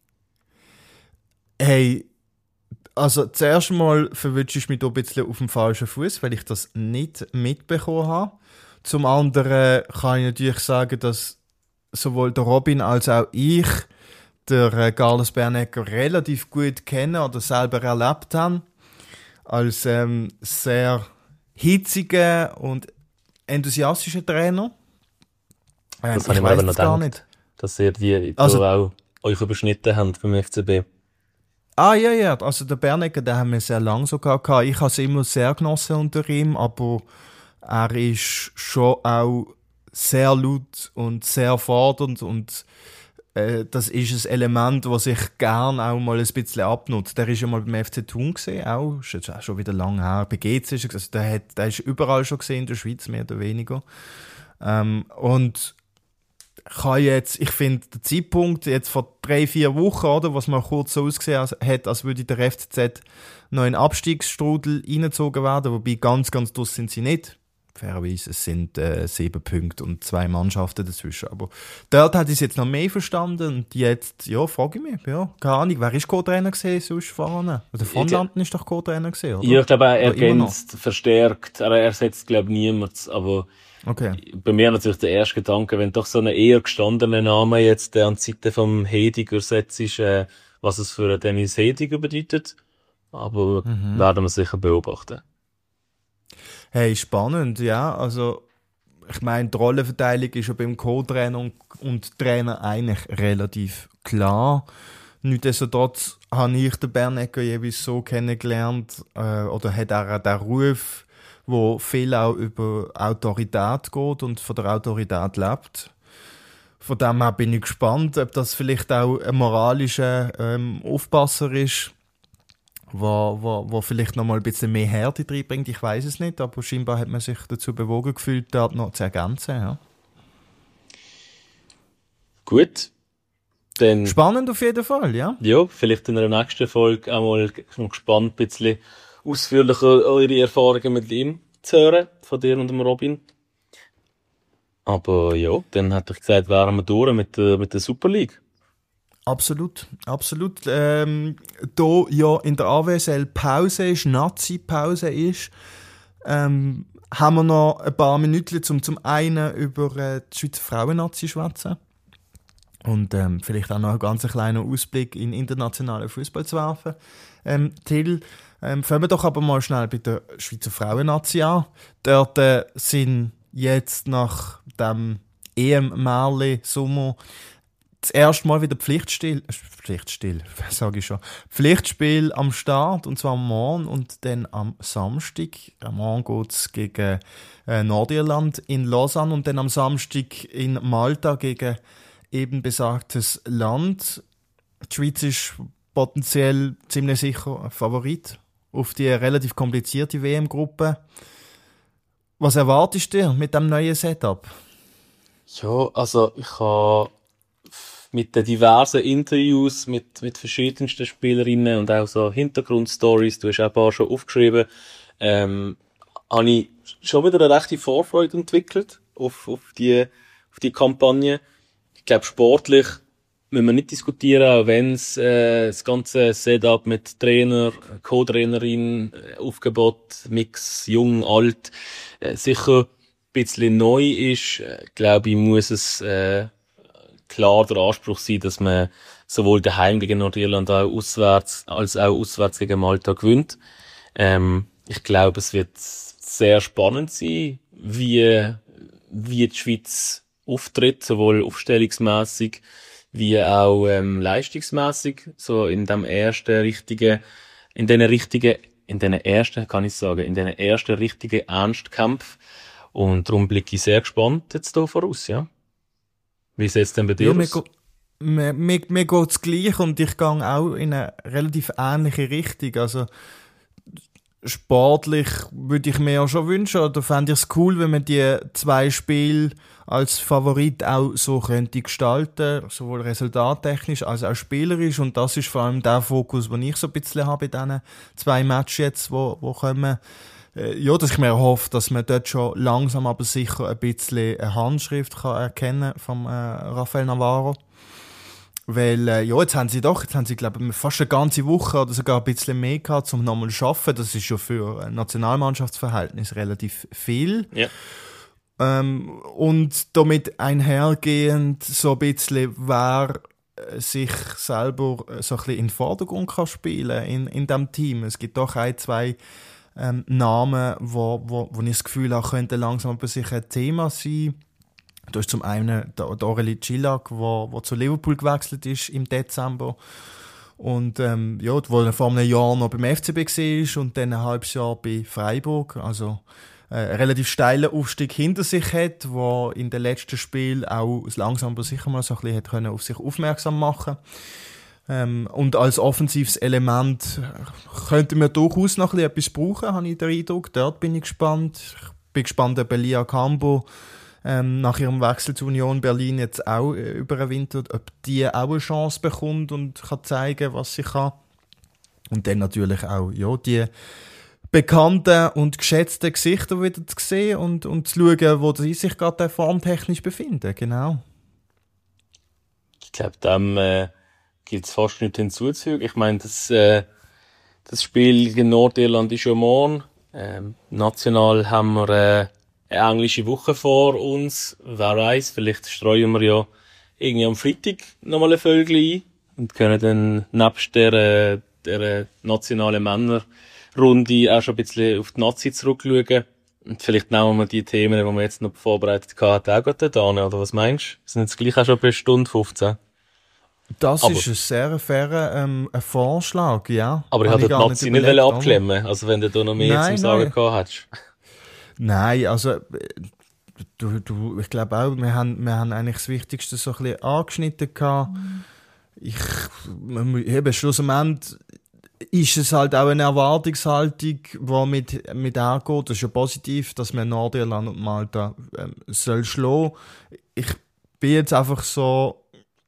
Hey, also zuerst mal verwünschst du mich da ein bisschen auf dem falschen Fuß, weil ich das nicht mitbekommen habe. Zum anderen kann ich natürlich sagen, dass sowohl der Robin als auch ich der Carlos Bernecker relativ gut kennen oder selber erlebt haben. Als sehr hitziger und enthusiastischer Trainer. Das habe ich mir aber noch gedacht, dass ihr die auch euch überschnitten habt beim FCB. Ja, also der Bernecker, den haben wir sehr lange sogar gehabt. Ich habe es immer sehr genossen unter ihm, aber er ist schon auch sehr laut und sehr fordernd und das ist ein Element, das sich gern auch mal ein bisschen abnutzt. Der ist ja mal beim FC Thun gesehen, auch, ist jetzt auch schon wieder lange her, bei GC ist er, also der ist überall schon gesehen in der Schweiz, mehr oder weniger. Und ich finde, der Zeitpunkt jetzt vor 3-4 Wochen, oder, was man kurz so ausgesehen hat, als würde der FCZ noch in den Abstiegsstrudel reingezogen werden, wobei ganz durch sind sie nicht. Fairerweise, es sind 7 Punkte und 2 Mannschaften dazwischen. Aber dort hat ich es jetzt noch mehr verstanden und jetzt, ja, frage ich mich, ja, keine Ahnung, wer ist Co-Trainer gesehen sonst vorne? Oder von Landen ist doch Co-Trainer gesehen, oder? Ja, ich glaube, er ergänzt, verstärkt, er ersetzt, glaube ich, niemand, aber okay. Bei mir natürlich der erste Gedanke, wenn doch so einen eher gestandenen Namen jetzt an die Seite vom Hediger setzt, was es für Dennis Hediger bedeutet. Aber werden wir sicher beobachten. Hey, spannend, ja. Also, ich meine, die Rollenverteilung ist ja beim Co-Trainer und Trainer eigentlich relativ klar. Nichtsdestotrotz habe ich den Bernecker jeweils so kennengelernt, oder hat er auch den Ruf, wo viel auch über Autorität geht und von der Autorität lebt. Von dem her bin ich gespannt, ob das vielleicht auch ein moralischer Aufpasser ist, wo vielleicht noch mal ein bisschen mehr Härte reinbringt. Ich weiß es nicht, aber scheinbar hat man sich dazu bewogen gefühlt, dort noch zu ergänzen. Ja. Gut. Dann, spannend auf jeden Fall, ja. Ja, vielleicht in der nächsten Folge auch mal gespannt, ein bisschen ausführlicher eure Erfahrungen mit ihm zu hören, von dir und dem Robin. Aber ja, dann hätte ich gesagt, wären wir durch mit der Super League. Absolut. Da ja in der AWSL Pause ist, Nazi-Pause ist, haben wir noch ein paar Minuten zum einen über die Schweizer Frauen-Nazi schwätzen. Und vielleicht auch noch einen ganz kleinen Ausblick in internationalen Fußball zu werfen. Till, fangen wir doch aber mal schnell bei der Schweizer Frauen-Nazi an. Dort sind jetzt nach dem EM-Märli-Sommer das erste Mal wieder Pflichtspiel am Start, und zwar morgen und dann am Samstag. Morgen geht es gegen Nordirland in Lausanne und dann am Samstag in Malta gegen eben besagtes Land. Die Schweiz ist potenziell ziemlich sicher ein Favorit auf die relativ komplizierte WM-Gruppe. Was erwartest du mit dem neuen Setup? Ja, also ich habe mit den diversen Interviews mit verschiedensten Spielerinnen und auch so Hintergrundstories, du hast auch ein paar schon aufgeschrieben, habe ich schon wieder eine rechte Vorfreude entwickelt auf die Kampagne. Ich glaube, sportlich müssen wir nicht diskutieren, auch wenn es das ganze Setup mit Trainer, Co-Trainerin, Aufgebot, Mix, jung, alt, sicher ein bisschen neu ist. Glaube ich, muss es klar der Anspruch sein, dass man sowohl daheim gegen Nordirland als auch auswärts gegen Malta gewinnt. Ich glaube, es wird sehr spannend sein, wie die Schweiz auftritt, sowohl aufstellungsmässig wie auch leistungsmässig, so in den ersten richtigen Ernstkampf. Und darum blicke ich sehr gespannt jetzt hier voraus, ja. Wie sieht es denn bei dir aus? Mir geht es gleich und ich gehe auch in eine relativ ähnliche Richtung. Also sportlich würde ich mir ja schon wünschen, oder fände ich es cool, wenn man die 2 Spiele als Favorit auch so könnte gestalten, sowohl resultattechnisch als auch spielerisch. Und das ist vor allem der Fokus, den ich so ein bisschen habe bei diesen 2 Matches jetzt, wo kommen. Ja, dass ich mir hoffe, dass man dort schon langsam aber sicher ein bisschen eine Handschrift kann erkennen vom Rafael Navarro. Weil, jetzt haben sie, glaube ich, fast eine ganze Woche oder sogar ein bisschen mehr gehabt, um nochmal zu arbeiten. Das ist schon für ein Nationalmannschaftsverhältnis relativ viel. Ja. Und damit einhergehend so ein bisschen, wer sich selber so ein bisschen in den Vordergrund kann spielen in diesem Team. Es gibt doch 2 Namen, wo ich das Gefühl habe, könnten langsam bei sich ein Thema sein. Da ist zum einen der Aurélie Cillak, der zu Liverpool gewechselt ist im Dezember. Und wo er vor einem Jahr noch beim FCB war und dann ein halbes Jahr bei Freiburg, also einen relativ steilen Aufstieg hinter sich hat, wo in den letzten Spielen auch langsam aber sicher mal so ein bisschen hat können auf sich aufmerksam machen. Und als offensives Element könnten wir durchaus noch ein bisschen etwas brauchen, habe ich den Eindruck. Dort bin ich gespannt. Ich bin gespannt, ob Elia Cambo nach ihrem Wechsel zu Union Berlin jetzt auch über den Winter, ob die auch eine Chance bekommt und kann zeigen, was sie kann. Und dann natürlich auch die bekannten und geschätzten Gesichter wieder zu sehen und zu schauen, wo sie sich gerade formtechnisch befinden. Genau. Ich glaube, dem gibt es fast nichts hinzuzufügen. Ich meine, das Spiel gegen Nordirland ist ja morgen. National haben wir eine englische Woche vor uns. Wer weiß, vielleicht streuen wir ja irgendwie am Freitag nochmal ein Vögel ein und können dann nebst der nationalen Männerrunde auch schon ein bisschen auf die Nazi zurückschauen. Und vielleicht nehmen wir die Themen, die wir jetzt noch vorbereitet hatten, auch gerade da, oder was meinst du? Wir sind jetzt gleich auch schon bei Stunde 15. Das ist ein sehr fairer ein Vorschlag, ja. Aber ich hatte die Nazi nicht abklemmen, also wenn du da noch mehr zum Sagen gehabt hättest. Nein, also ich glaube auch, wir haben eigentlich das Wichtigste so ein bisschen angeschnitten gehabt. Schlussendlich ist es halt auch eine Erwartungshaltung, die mit angeht. Das ist ja positiv, dass man Nordirland und Malta soll schlagen. Ich bin jetzt einfach so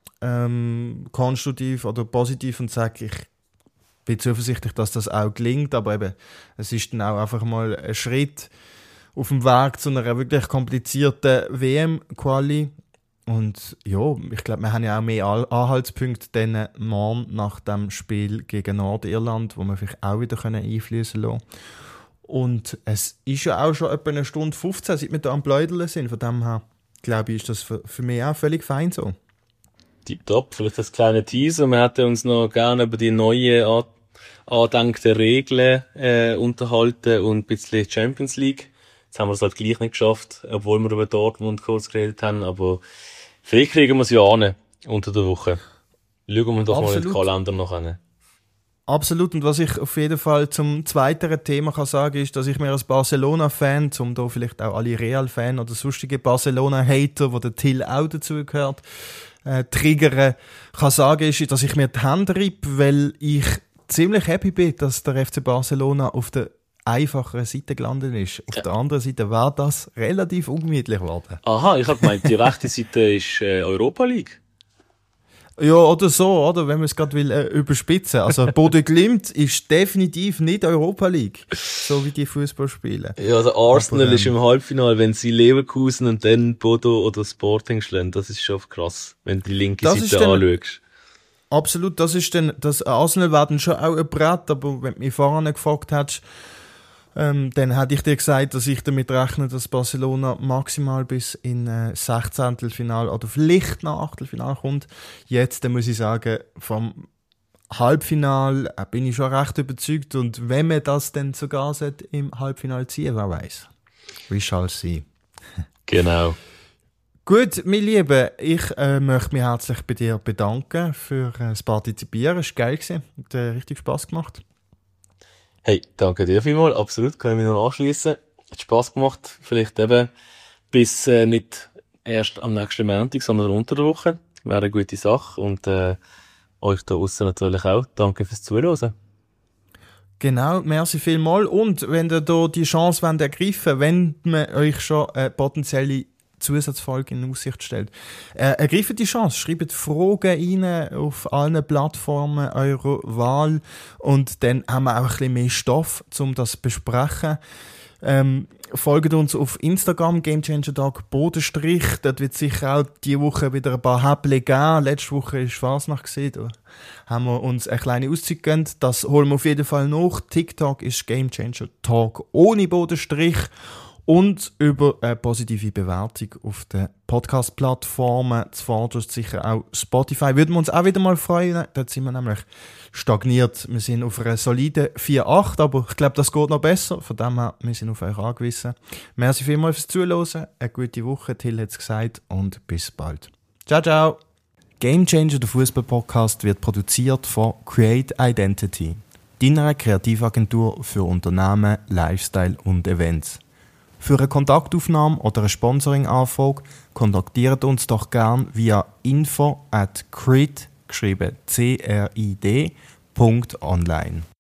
konstruktiv oder positiv und sage, ich bin zuversichtlich, dass das auch gelingt, aber eben, es ist dann auch einfach mal ein Schritt auf dem Weg zu einer wirklich komplizierten WM-Quali. Und ja, ich glaube, wir haben ja auch mehr Anhaltspunkte dann morgen nach dem Spiel gegen Nordirland, wo wir vielleicht auch wieder einfließen lassen können. Und es ist ja auch schon etwa 1:15, seit wir da am Bläudeln sind. Von dem her, glaube ich, ist das für mich auch völlig fein so. Tipptopp, vielleicht das kleine Teaser. Wir hätten uns noch gerne über die neue angedenkten Regeln unterhalten und ein bisschen Champions League. Jetzt haben wir es halt gleich nicht geschafft, obwohl wir über Dortmund kurz geredet haben, aber vielleicht kriegen wir es ja an unter der Woche. Schauen wir doch mal in den Kalender noch an. Absolut, und was ich auf jeden Fall zum zweiten Thema kann sagen, ist, dass ich mir als Barcelona-Fan, um da vielleicht auch alle Real-Fan oder sonstige Barcelona-Hater, wo der Till auch dazugehört, triggern, kann sagen, ist, dass ich mir die Hände reibe, weil ich ziemlich happy bin, dass der FC Barcelona auf der einfacheren Seite gelandet ist. Auf der anderen Seite war das relativ ungemütlich geworden. Aha, ich habe gemeint, die rechte Seite ist Europa League. Ja, oder so, oder? Wenn man es gerade will überspitzen. Also Bodø Glimt ist definitiv nicht Europa League, so wie die Fußball spielen. Ja, der Arsenal ist im Halbfinale, wenn sie Leverkusen und dann Bodo oder Sporting schlagen. Das ist schon krass, wenn du die linke Seite anschaust. Absolut, das Arsenal war dann schon auch ein Brett, aber wenn du mich vorhin gefragt hättest, dann hätte ich dir gesagt, dass ich damit rechne, dass Barcelona maximal bis in 16. oder vielleicht nach Achtelfinale kommt. Jetzt muss ich sagen, vom Halbfinale bin ich schon recht überzeugt, und wenn man das dann sogar im Halbfinale ziehen, wer weiß. Wie shall sein? Genau. Gut, mein Liebe, ich möchte mich herzlich bei dir bedanken für das Partizipieren. Es war geil gewesen. Hat richtig Spass gemacht. Hey, danke dir vielmals. Absolut, kann ich mich noch anschließen. Hat Spass gemacht. Vielleicht eben bis nicht erst am nächsten Montag, sondern unter der Woche. Wäre eine gute Sache. Und euch da aussen natürlich auch. Danke fürs Zuhören. Genau, merci vielmals. Und wenn ihr da die Chance ergreifen wollt, wenn man euch schon potenzielle Zusatzfolge in Aussicht stellt. Ergreift die Chance, schreibt Fragen rein auf allen Plattformen eurer Wahl, und dann haben wir auch ein bisschen mehr Stoff, um das zu besprechen. Folgt uns auf Instagram, GameChangerTag_. Dort wird sicher auch diese Woche wieder ein paar Häppchen geben. Letzte Woche war Fasnacht, da haben wir uns eine kleine Auszeit gegeben. Das holen wir auf jeden Fall nach. TikTok ist GameChangerTag ohne Bodenstrich. Und über eine positive Bewertung auf den Podcast-Plattformen, zuvorderst sicher auch Spotify, würden wir uns auch wieder mal freuen. Dort sind wir nämlich stagniert. Wir sind auf einer soliden 4,8, aber ich glaube, das geht noch besser. Von dem her, wir sind auf euch angewiesen. Merci vielmals fürs Zuhören. Eine gute Woche, Till hat es gesagt, und bis bald. Ciao, ciao. Game Changer, der Fußball-Podcast, wird produziert von Create Identity, deiner Kreativagentur für Unternehmen, Lifestyle und Events. Für eine Kontaktaufnahme oder eine Sponsoring-Anfrage kontaktiert uns doch gern via info@crid, geschrieben CRID.online.